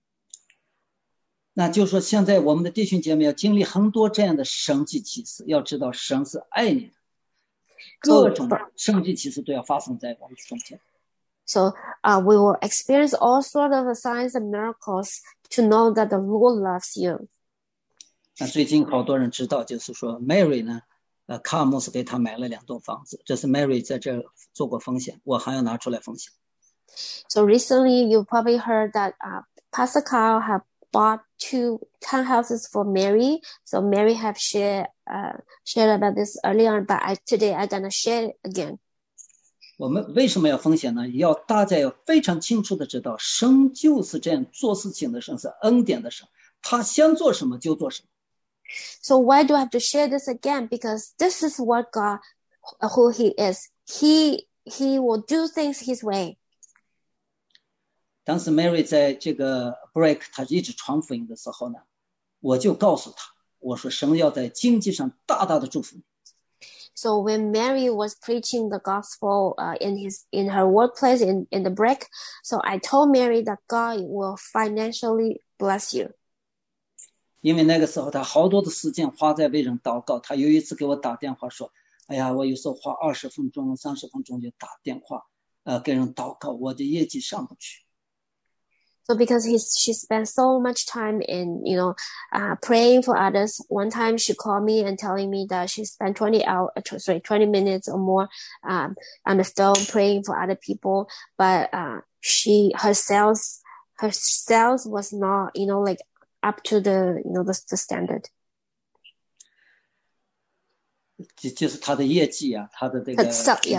那就是说，现在我们的弟兄姐妹要经历很多这样的神迹奇事，要知道神是爱你的，各种神迹奇事都要发生在我们中间。 So we will experience all sorts of signs and miracles to know that the Lord loves you. 那最近好多人知道，就是说 Mary 呢， 卡尔牧师给他买了2栋房子，这是 Mary 在这做过奉献，我还要拿出来奉献。 So recently, you probably heard that Pastor Carl have bought 2 townhouses for Mary. So Mary have shared about this earlier, but today I'm gonna share it again. 我们为什么要奉献呢？大家要非常清楚的知道，神就是这样做事情的神，是恩典的神，他想做什么就做什么。 So why do I have to share this again? Because this is what God, who He is. He will do things His way. 当时 Mary 在这个 break 他一直传福音的时候呢，我就告诉他，我说神要在经济上大大的祝福你。 So when Mary was preaching the gospel in her workplace in the break, so I told Mary that God will financially bless you. 因为那个时候他好多的时间花在为人祷告，他有一次给我打电话说，哎呀，我有时候花20分钟、30分钟就打电话，给人祷告，我的业绩上不去。 So because she spent so much time in, praying for others. One time she called me and telling me that she spent 20 minutes or more, on the phone praying for other people. But, her sales was not, up to the, the standard. 就是他的业绩啊，他的这个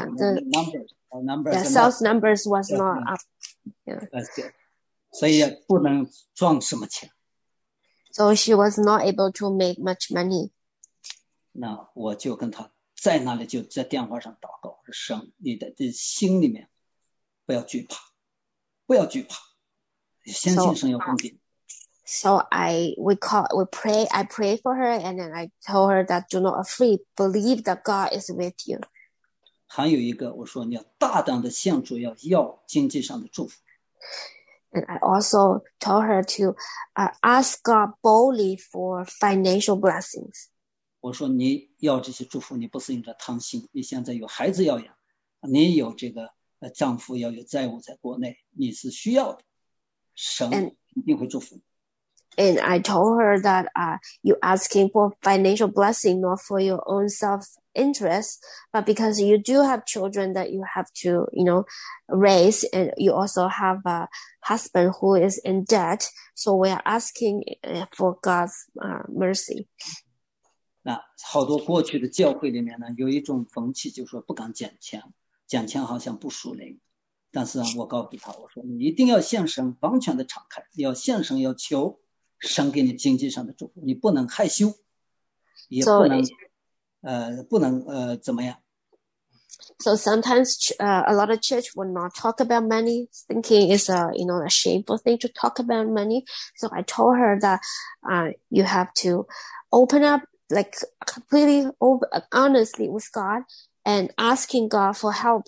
sales numbers was not up. Yeah. That's good. 所以也不能赚什么钱。 So she was not able to make much money. 那我就跟他在那里就在电话上祷告，神，你的这心里面不要惧怕，不要惧怕，相信神有公平。 So I pray for her, and then I told her that do not afraid, believe that God is with you. 还有一个，我说你要大胆的向主要经济上的祝福。 And I also told her to ask God boldly for financial blessings. 我说你要这些祝福，你不是因着贪心，你现在有孩子要养，你有这个丈夫要有债务在国内，你是需要的，神一定会祝福你。 And I told her that you asking for financial blessing not for your own self-interest, but because you do have children that you have to, raise, and you also have a husband who is in debt. So we are asking for God's mercy. 那好多过去的教会里面呢，有一种风气，就是说不敢捡钱，捡钱好像不属灵。但是我告诉他，我说你一定要向神完全的敞开，要向神要求。神给你经济上的祝福，你不能害羞，也不能怎么样。 So sometimes a lot of church will not talk about money, thinking it's a shameful thing to talk about money. So I told her that you have to open up like completely honestly with God and asking God for help.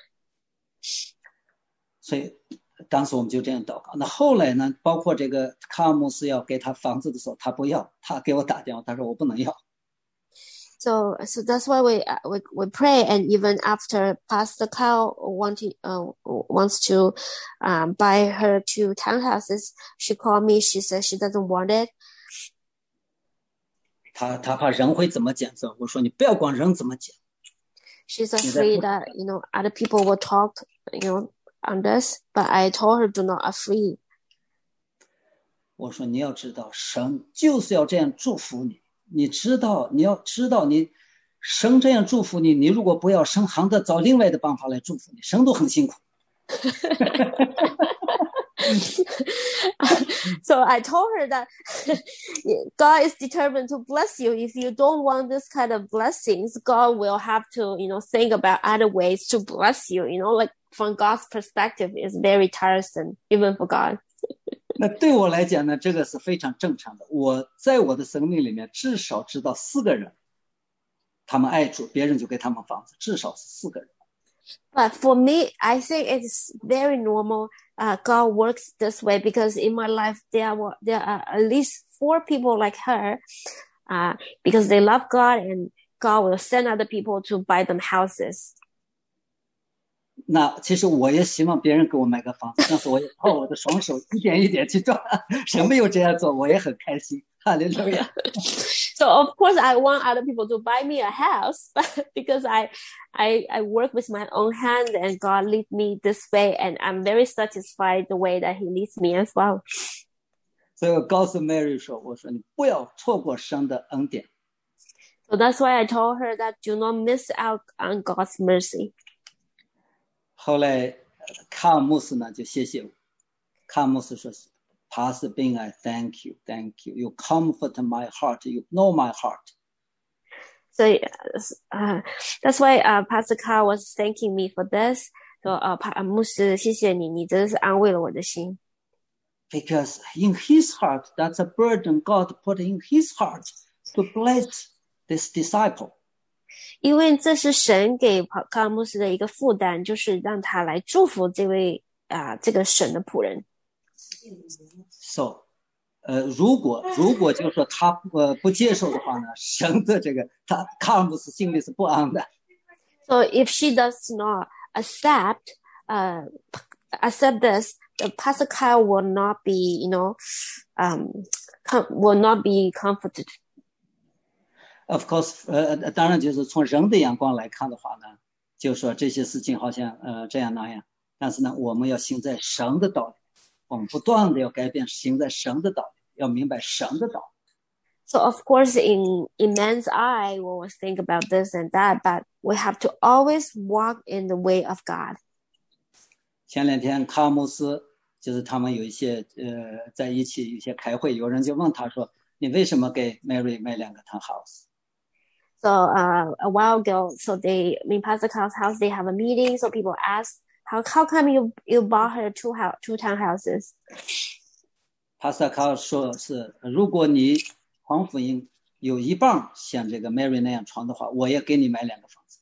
所以当时我们就这样祷告。那后来呢，包括这个卡尔牧师要给他房子的时候，他不要，他给我打电话，他说我不能要。 So that's why we pray, and even after Pastor Kyle wants to buy her 2 townhouses, she called me. She said she doesn't want it. 他怕人会怎么讲，我说你不要管人怎么讲。 She's afraid that other people will talk on this, but I told her do not afraid. 我说你要知道，神就是要这样祝福你。你要知道你神这样祝福你，你如果不要，神还得找另外的办法来祝福你，神都很辛苦。 So I told her that God is determined to bless you. If you don't want this kind of blessings, God will have to, think about other ways to bless you. Like from God's perspective, it's very tiresome, even for God. 那对我来讲呢，这个是非常正常的。我在我的生命里面至少知道4个人，他们爱主，别人就给他们房子，至少是4个人。 But for me, I think it's very normal. God works this way because in my life there are at least 4 people like her, because they love God and God will send other people to buy them houses. 那其实我也希望别人给我买个房子，但是我也靠我的双手一点一点去赚。神没有这样做，我也很开心。 哈利路亚。 So of course I want other people to buy me a house because I work with my own hand and God lead me this way and I'm very satisfied the way that he leads me as well. 所以我告诉 Mary 说，我说你不要错过神的恩典。 So that's why I told her that do not miss out on God's mercy. 后来卡尔牧师呢就谢谢我，卡尔牧师说是 Pastor Bing, I thank you. You comfort my heart. You know my heart. So that's why Pastor Carl was thanking me for this. So 牧师谢谢你，你真的是安慰了我的心。 Because in his heart, that's a burden God put in his heart to bless this disciple. 因为这是神给卡尔牧师的一个负担，就是让他来祝福这位这个神的仆人。 So, 如果就是说他不接受的话呢，神的这个他卡尔牧师心里是不安的。 So if she does not accept this, the Pastor Kyle will not be, will not be comforted. Of course, 当然就是从人的眼光来看的话呢，就是说这些事情好像这样那样，但是呢，我们要行在神的道理。我们不断的要改变行在神的道理，要明白神的道理。 So of course in man's eye we will think about this and that, but we have to always walk in the way of God. 前两天卡尔牧师就是他们有一些在一起有些开会，有人就问他说，你为什么给 Mary 买2个 townhouse？ So a while ago, so they in Pastor Carl's house they have a meeting, so people ask How come you bought her two townhouses? Pastor Carl 说是，如果你传福音有一半像这个 Mary 那样传的话，我也给你买2个房子。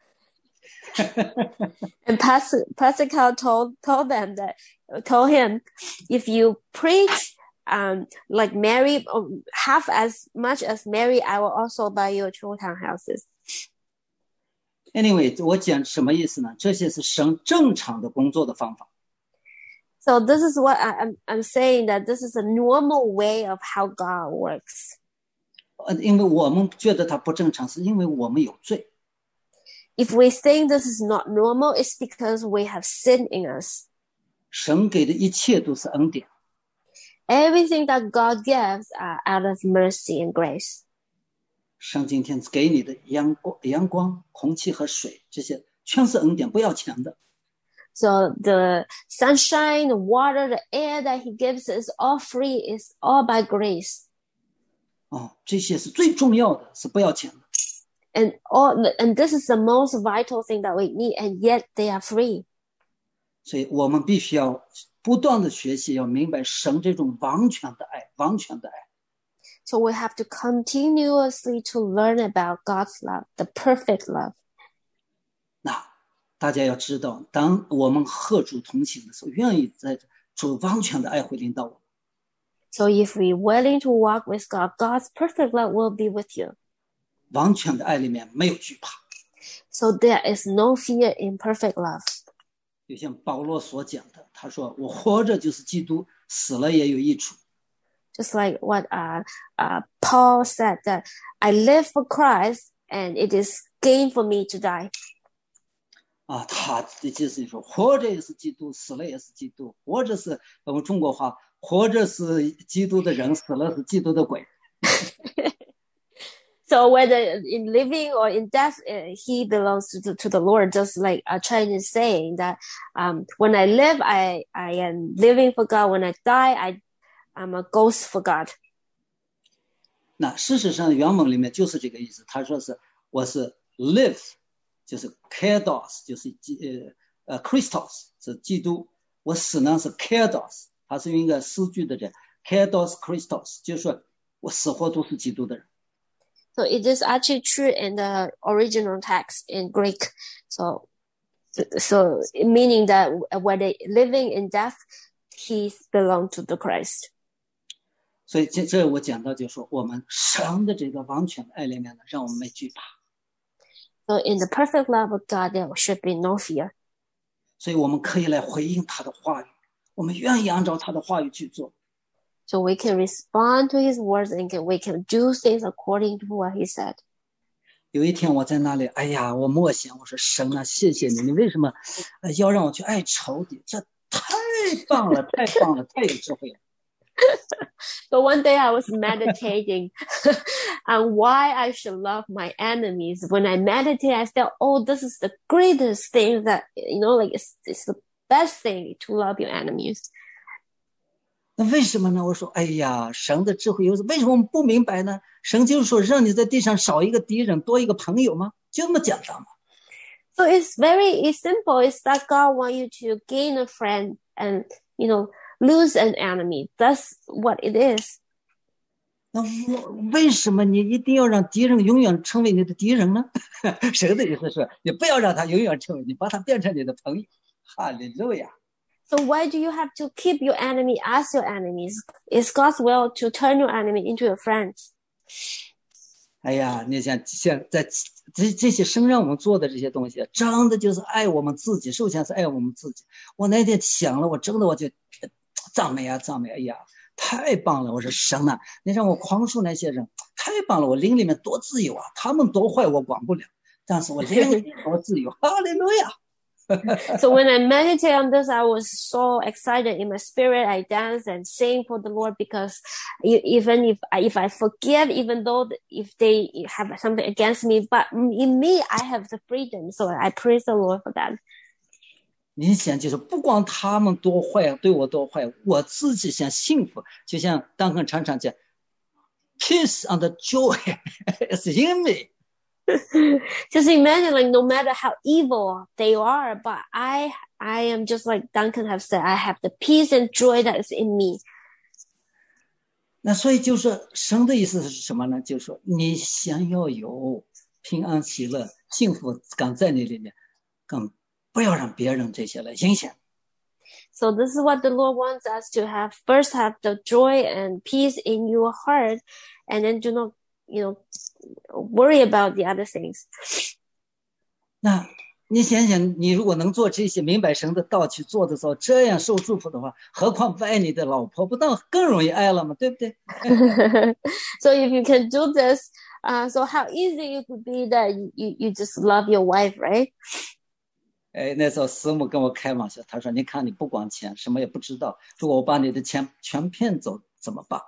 And Pastor Carl told him, if you preach like Mary, half as much as Mary, I will also buy you 2 townhouses. Anyway, 我讲什么意思呢？这些是神正常的工作的方法。 So this is what I'm saying, that this is a normal way of how God works. 因为我们觉得它不正常，是因为我们有罪。 If we think this is not normal, it's because we have sin in us. 神给的一切都是恩典。 Everything that God gives are out of mercy and grace. 神今天给你的阳光、空气和水，这些全是恩典，不要钱的。 So the sunshine, the water, the air that he gives is all free, is all by grace. 这些是最重要的，是不要钱的。 And this is the most vital thing that we need, and yet they are free. 所以我们必须要不断的学习，要明白神这种完全的爱。 So we have to continuously to learn about God's love, the perfect love. 那大家要知道，当我们和主同行的时候，愿意在主完全的爱会领导我们。 So if we're willing to walk with God, God's perfect love will be with you. 完全的爱里面没有惧怕。 So there is no fear in perfect love. 就像保罗所讲的，他说：“我活着就是基督，死了也有益处。” Just like what Paul said, that I live for Christ and it is gain for me to die. 他的意思说，活着也是基督，死了也是基督。活着是我们中国话，活着是基督的人，死了是基督的鬼。 So whether in living or in death, he belongs to the Lord. Just like a Chinese saying that when I live, I am living for God. When I die, I'm a ghost for God. 那事实上原文里面就是这个意思。他说是我是 live， 就是 kados， 就是Christos 是基督。我死呢是 kados， 他是用一个诗句的人 kados Christos， 就是说我死活都是基督的人。 So it is actually true in the original text in Greek. So meaning that whether living in death, he belonged to the Christ. 所以这我讲到就是说，我们神的这个完全的爱里面呢，让我们没惧怕。 So in the perfect love of God, there should be no fear. 所以我们可以来回应他的话语，我们愿意按照他的话语去做。 So we can respond to his words and we can do things according to what he said. 有一天我在那里，哎呀，我默想，我说神啊，谢谢你，你为什么要让我去爱仇敌？这太棒了，太棒了，太有智慧了。 So one day I was meditating on why I should love my enemies. When I meditate, I felt, oh, this is the greatest thing that, like it's the best thing to love your enemies. 那为什么呢？我说，哎呀，神的智慧有，为什么我们不明白呢？神就是说，让你在地上少一个敌人，多一个朋友吗？就这么简单吗？ So it's very simple. It's that God wants you to gain a friend and, lose an enemy. That's what it is. 那为什么你一定要让敌人永远成为你的敌人呢？神的意思是，你不要让他永远成为，你把他变成你的朋友。哈利路亚。 So why do you have to keep your enemy as your enemies? It's God's will to turn your enemy into your friends. 哎呀，你想在这些神让我们做的这些东西，真的就是爱我们自己。首先是爱我们自己。我那天想了，我真的我就赞美啊赞美！哎呀，太棒了！我说神啊，你让我宽恕那些人，太棒了！我灵里面多自由啊，他们多坏我管不了，但是我灵里多自由，哈利路亚！ So when I meditate on this, I was so excited in my spirit. I danced and sang for the Lord because even if I forgive, even though if they have something against me, but in me, I have the freedom. So I praise the Lord for that. 你想就是不光他们多坏，对我多坏，我自己想幸福，就像当肯常常讲 ，peace and joy is in me. Just imagine, like, no matter how evil they are, but I am just like Duncan have said, I have the peace and joy that is in me. 那所以就是说，神的意思是什么呢？就是说，你想要有平安、喜乐、幸福感在你里面，更不要让别人这些来影响。 So this is what the Lord wants us to have. First, have the joy and peace in your heart, and then do not, worry about the other things. 那你想想，你如果能做这些，明白神的道去做的时候，这样受祝福的话，何况不爱你的老婆，不但更容易爱了吗？对不对？ So if you can do this, so how easy it would be that you just love your wife, right? 那时候师母跟我开玩笑，她说：“你看你不管钱，什么也不知道，如果我把你的钱全骗走怎么办？”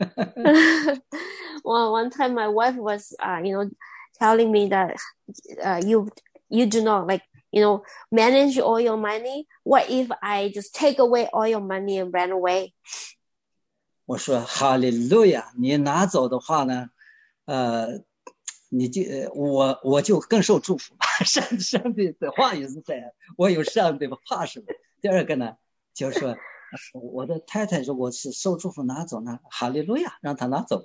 Well, one time my wife was, telling me that you do not manage all your money. What if I just take away all your money and ran away? 我说哈利路亚，你拿走的话呢，你就我就更受祝福。上帝的话语是这样，我有上帝怕什么？第二个呢，就是说。我的太太如果是受祝福拿走呢，哈利路亚，让她拿走吧。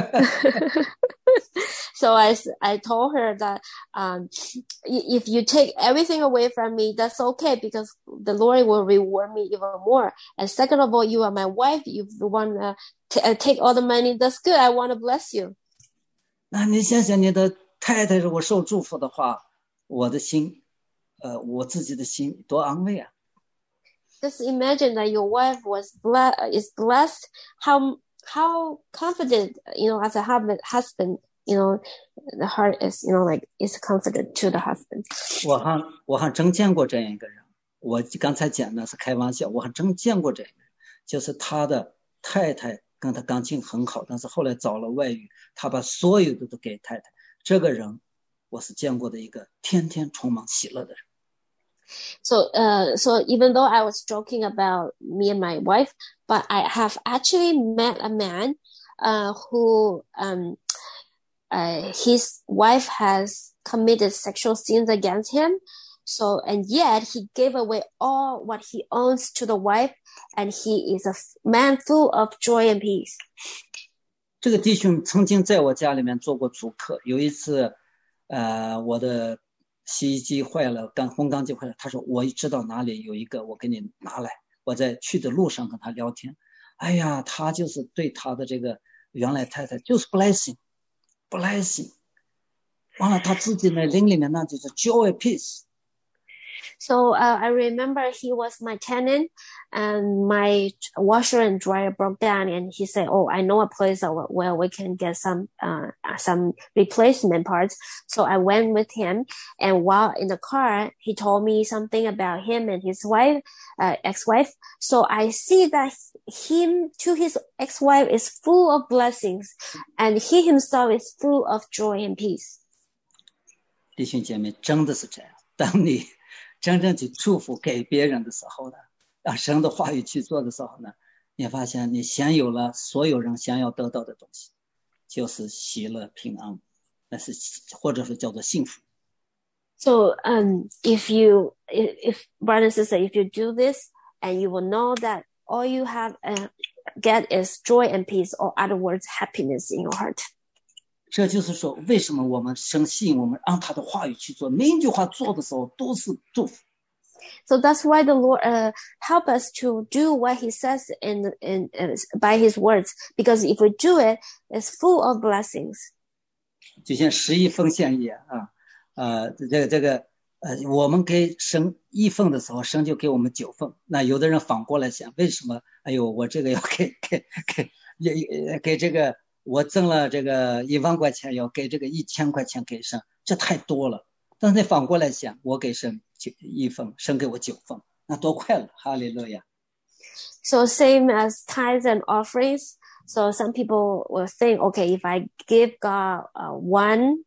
So I told her that if you take everything away from me, that's okay because the Lord will reward me even more. And second of all, you are my wife. If you want to take all the money, that's good. I want to bless you. 那你想想，你的太太如果受祝福的话，我的心，我自己的心多安慰啊！ Just imagine that your wife is blessed. How confident, as a husband, the heart is, is confident to the husband. 我还真见过这样一个人。我刚才讲的是开玩笑，我还真见过这样一个人，就是他的太太跟他感情很好，但是后来找了外遇，他把所有的都给太太。这个人，我是见过的一个天天充满喜乐的人。 So even though I was joking about me and my wife, but I have actually met a man, who, his wife has committed sexual sins against him. So, and yet he gave away all what he owns to the wife, and he is a man full of joy and peace. 这个弟兄曾经在我家里面做过主客，有一次，我的洗衣机坏了，烘干机坏了，他说我知道哪里有一个，我给你拿来。我在去的路上跟他聊天，哎呀，他就是对他的这个原来太太就是 blessing， 完了他自己呢灵里面那就是 joy peace。 So I remember he was my tenant, and my washer and dryer broke down, and he said, "Oh, I know a place where we can get some replacement parts." So I went with him, and while in the car, he told me something about him and his wife, ex-wife. So I see that him to his ex-wife is full of blessings, and he himself is full of joy and peace. 弟兄姐妹，真的是这样。当你真正去祝福给别人的时候呢，让神的话语去做的时候呢，你发现你享有了所有人想要得到的东西，就是喜乐平安，那是或者是叫做幸福。 So if brothers and sisters, if you do this, and you will know that all you have get is joy and peace, or other words, happiness in your heart. 这就是说，为什么我们神吸引我们，按他的话语去做，每一句话做的时候都是祝福。 So that's why the Lord help us to do what He says in by His words, because if we do it, it's full of blessings. 就像11奉献一样我们给神1份的时候，神就给我们9份。那有的人反过来想，为什么？哎呦，我这个要给这个。我挣了这个1万块钱，要给这个1000块钱给神，这太多了。但是反过来想，我给神1份，神给我9份，那多快乐！哈利路亚。 So same as tithes and offerings. So some people will think, okay, if I give God one,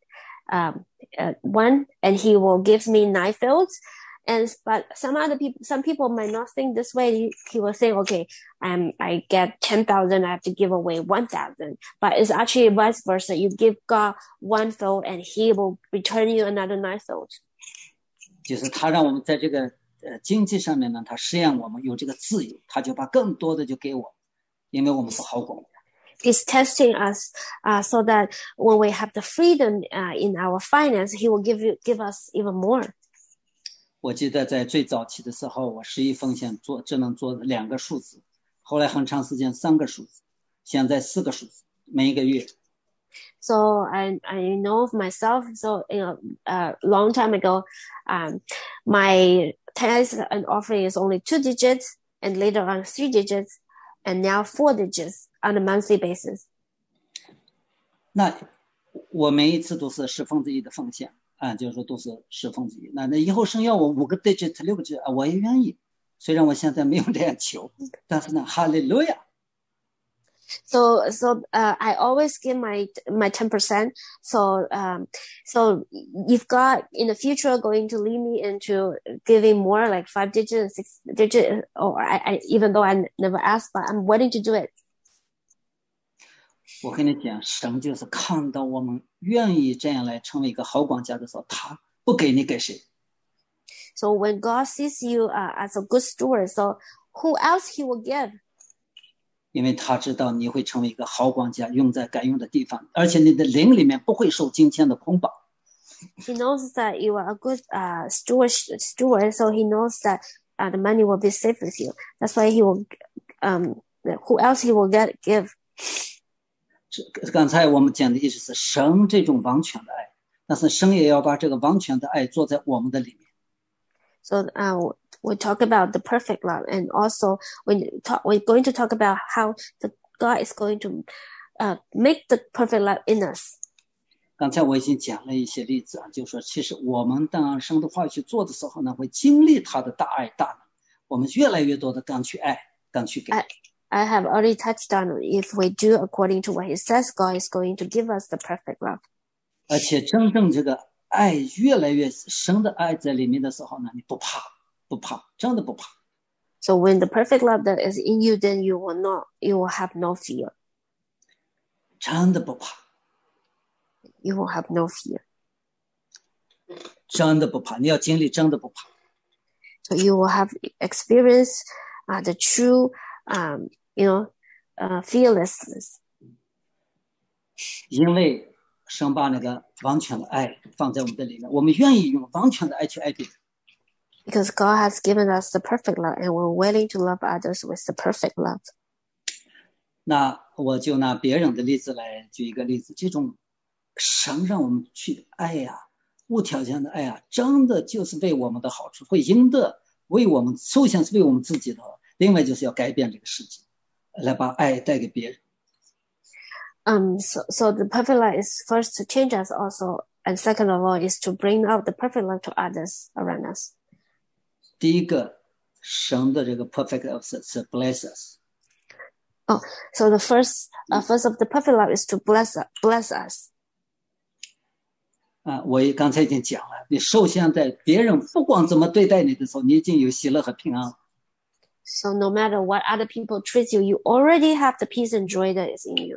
and He will give me 9 fields. But some people might not think this way. He will say, okay, I get 10,000, I have to give away 1,000. But it's actually vice versa. You give God 1 field, and He will return you another 9 fields. 就是他让我们在这个经济上面呢，他实验我们有这个自由，他就把更多的就给我，因为我们是好管家。 He's testing us so that when we have the freedom in our finance, He will give us even more. 我记得在最早期的时候，我11奉献只能做2个数字，后来很长时间3个数字，现在4个数字，每一个月。 So I know of myself. So a long time ago, my tithes and offering is only 2 digits, and later on 3 digits, and now 4 digits on a monthly basis. 那我每一次都是1/10的奉献。就是说都是1/10。那以后神要我5个 digit 6个 digit 我也愿意。虽然我现在没有这样求，但是呢，哈利路亚。 So I always give my 10%. So if God in the future going to lead me into giving more, like 5 digits, 6 digits, or I even though I never asked, but I'm willing to do it. 我跟你讲，神就是看到我们愿意这样来成为一个好管家的时候，他不给你给谁？ So when God sees you as a good steward, so who else He will give? 因为他知道你会成为一个好管家，用在该用的地方，而且你的灵里面不会受金钱的捆绑。 He knows that you are a good steward, so He knows that the money will be safe with you. That's why He will, who else He will give? 刚才我们讲的意思是神这种完全的爱，但是神也要把这个完全的爱做在我们的里面。 So we talk about the perfect love, and also we're going to talk about how God is going to make the perfect love in us. 刚才我已经讲了一些例子就是说其实我们当神的话去做的时候呢，会经历他的大爱大能，我们越来越多的敢去爱，敢去给。 I have already touched on if we do according to what He says, God is going to give us the perfect love. 而且真正这个爱越来越深的爱在里面的时候呢，你不怕，真的不怕。 So when the perfect love that is in you, then you will have no fear. 真的不怕。 You will have no fear. 真的不怕，你要经历真的不怕。 So you will have experience the true, fearlessness. 因为神把那个完全的爱放在我们的里面，我们愿意用完全的爱去爱别人。 Because God has given us the perfect love, and we're willing to love others with the perfect love. 那我就拿别人的例子来举一个例子，这种神让我们去爱呀， 无条件的爱啊，真的就是为我们的好处，会赢得为我们，首先是为我们自己的，另外就是要改变这个世界，来把爱带给别人。 So the perfect love is first to change us also, and second of all is to bring out the perfect love to others around us. 第一个，神的这个 perfect love 是 bless us。 So the first of the perfect love is to bless us. 我刚才已经讲了，你首先在别人不管怎么对待你的时候，你已经有喜乐和平安。 So no matter what other people treat you, you already have the peace and joy that is in you.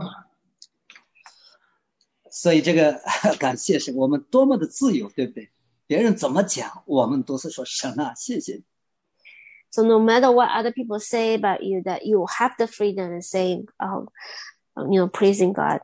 所以这个感谢神，我们多么的自由，对不对？别人怎么讲，我们都是说神啊，谢谢你。 So no matter what other people say about you, that you have the freedom and saying, praising God.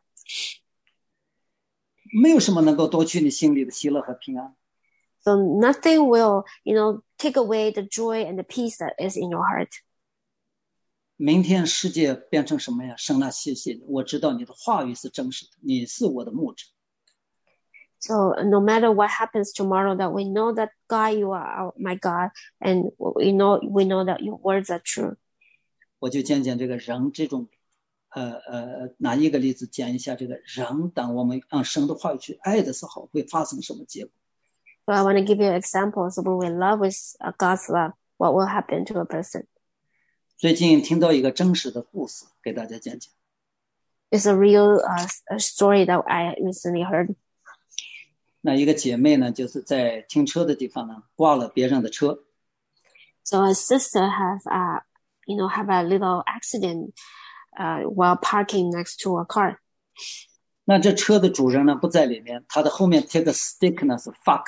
没有什么能够夺去你心里的喜乐和平安。 So nothing will, take away the joy and the peace that is in your heart. 明天世界变成什么呀？神啊，谢谢你，我知道你的话语是真实的，你是我的牧者。 So no matter what happens tomorrow, that we know that God, you are my God, and we know that your words are true. 我就讲这个人这种，拿一个例子讲一下这个人，当我们按神的话语去爱的时候，会发生什么结果。 So I want to give you examples of when we love with God's love, what will happen to a person. 最近听到一个真实的故事，给大家讲讲。 It's a real story that I recently heard. 那一个姐妹呢，就是在停车的地方呢，挂了别人的车。 So a sister have a little accident while parking next to a car. 那这车的主人呢不在里面，他的後面貼個 stick 呢是 fuck。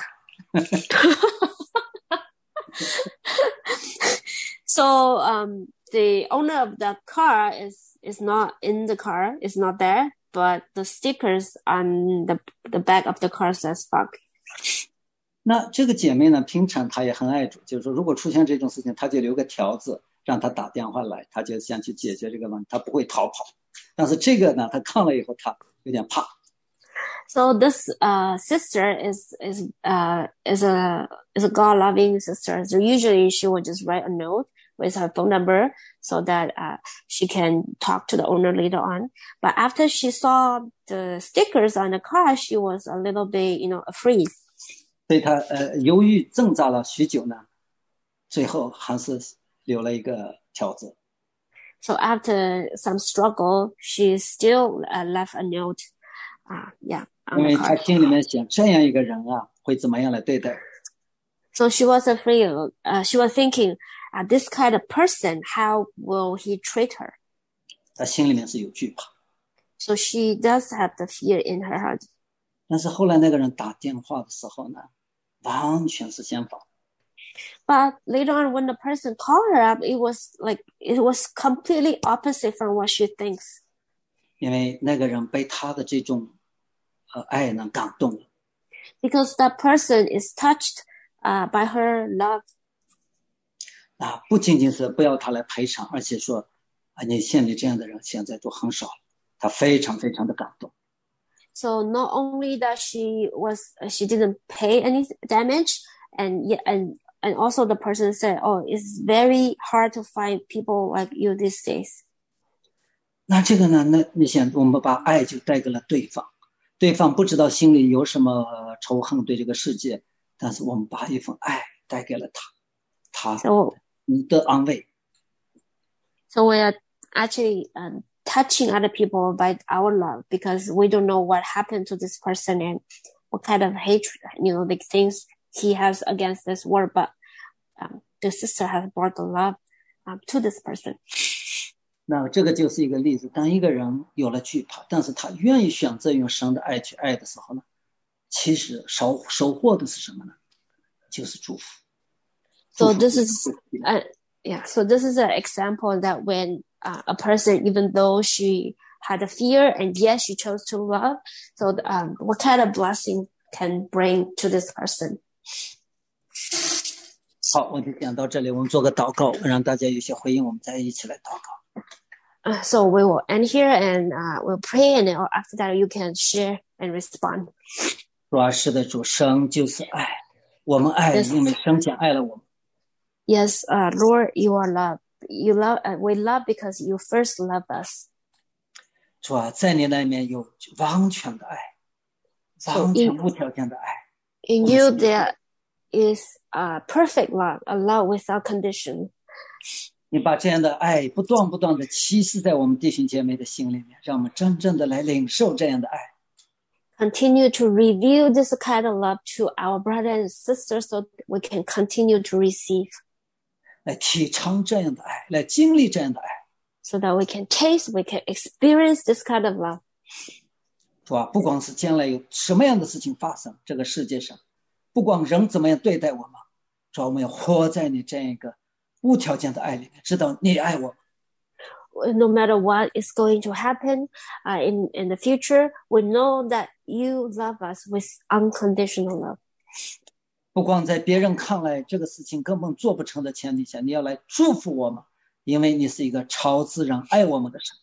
So the owner of the car is not in the car, is not there, but the stickers on the back of the car says fuck. 那这个姐妹呢，平常她也很爱主，就是说如果出现这种事情，她就留个条子让她打电话来，她就想去解决这个问题，她不会逃跑。但是这个呢，她看了以后，她有点怕。 So this sister is a God-loving sister. So usually she will just write a note with her phone number so that she can talk to the owner later on. But after she saw the stickers on the car, she was a little bit, afraid. 所以她犹豫挣扎了许久呢，最后还是留了一个条子。 So after some struggle, she still left a note. Yeah. 因为她心里面想，这样一个人啊，会怎么样来对待。 So she was afraid. She was thinking, this kind of person, how will he treat her? 她心里面是有惧怕。 So she does have the fear in her heart. 但是后来那个人打电话的时候呢，完全是相反。 But later on, when the person called her up, it was completely opposite from what she thinks. 因为那个人被她的这种爱呢感动了。 Because that person is touched by her love. 不仅仅是不要他来赔偿，而且说你像你这样的人现在都很少了，他非常非常的感动。 So not only that she didn't pay any damage, and also the person said, "Oh, it's very hard to find people like you these days." 那这个呢？那你想，我们把爱就带给了对方，对方不知道心里有什么仇恨对这个世界，但是我们把一份爱带给了他，他得安慰。 So we are actually touching other people by our love, because we don't know what happened to this person and what kind of hatred, the things he has against this world. But the sister has brought the love to this person. 那这个就是一个例子，当一个人有了惧怕，但是他愿意选择用神的爱去爱的时候呢，其实收获的是什么呢？就是祝福。 So this is So this is an example that when a person, even though she had a fear and yes, she chose to love, so what kind of blessing can bring to this person? 好，我就讲到这里，我们做个祷告，让大家有些回应，我们再一起来祷告。 So we will end here and we'll pray, and after that you can share and respond. 主啊，是的，主，生就是爱，我们爱， Yes. 因为生前爱了我们。 Yes, Lord, you are love. You love, we love because you first love us. 主啊，在你那里面有完全的爱， So 完全无条件的爱。 in 我们 you 是 there is a perfect love, a love without condition. 你把这样的爱不断的启示在我们弟兄姐妹的心里面，让我们真正的来领受这样的爱。 Continue to reveal this kind of love to our brothers and sisters so we can continue to receive. 来体尝这样的爱，来经历这样的爱。 So that we can taste, we can experience this kind of love. 主啊，不光是将来有什么样的事情发生，这个世界上，不光人怎么样对待我们，主啊，我们要活在你这样一个无条件的爱里面，知道你爱我们。 No matter what is going to happen in the future, we know that you love us with unconditional love. 不光在别人看来这个事情根本做不成的前提下，你要来祝福我们，因为你是一个超自然爱我们的神。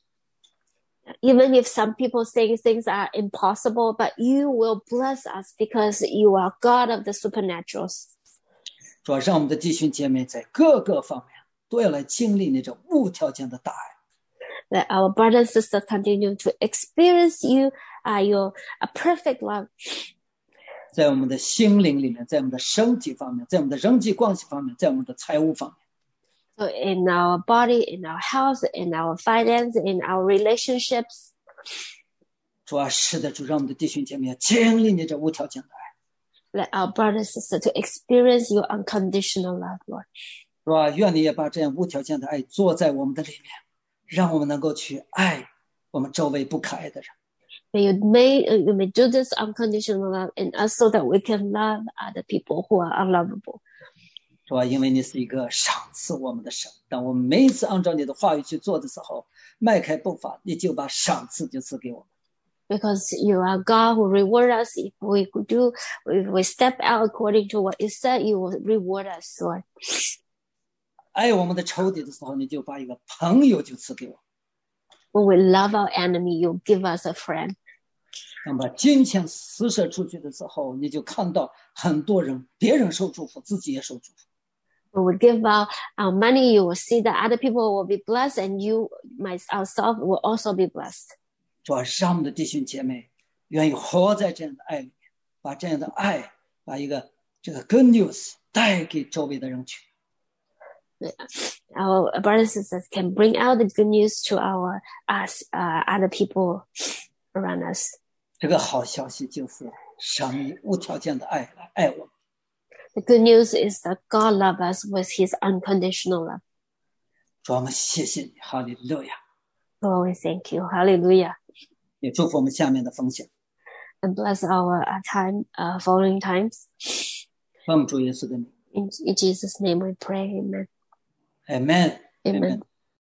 Even if some people say things are impossible, but you will bless us because you are God of the supernaturals. 主啊，让我们的弟兄姐妹在各个方面都要来经历那种无条件的大爱。 That our brothers and sisters continue to experience you, your perfect love. 在我们的心灵里面，在我们的身体方面，在我们的人际关系方面，在我们的财务方面。 So in our body, in our health, in our finance, in our relationships. 主啊，是的，主，让我们的弟兄姐妹经历你这无条件的爱。 Let our brothers and sisters to experience your unconditional love, Lord. 主啊，愿你也把这样无条件的爱做在我们的里面，让我们能够去爱我们周围不可爱的人。 You may do this unconditional love in us so that we can love other people who are unlovable. 主啊，因为你是一个赏赐我们的神，当我们每一次按照你的话语去做的时候，迈开步伐，你就把赏赐就赐给我们。 Because you are God who reward us. If we step out according to what you said, you will reward us, Lord. 爱我们的仇敌的时候，你就把一个朋友就赐给我。 When we love our enemy, you give us a friend. 那么金钱施舍出去的时候，你就看到很多人，别人受祝福，自己也受祝福。 When we give out our money, you will see that other people will be blessed, and you, ourselves, will also be blessed. 主啊，让我们的弟兄姐妹愿意活在这样的爱里面，把这样的爱，把一个这个 good news 带给周围的人群。 Our brothers and sisters can bring out the good news to other people around us. 这个好消息就是神以无条件的爱来爱我们。 The good news is that God loves us with His unconditional love. 主啊，我们谢谢你，哈利路亚！ Lord, we thank you. Hallelujah. 也祝福我们下面的分享。 And bless our following times. 奉主耶稣的名 In Jesus' name we pray. Amen. ，Amen。 Amen.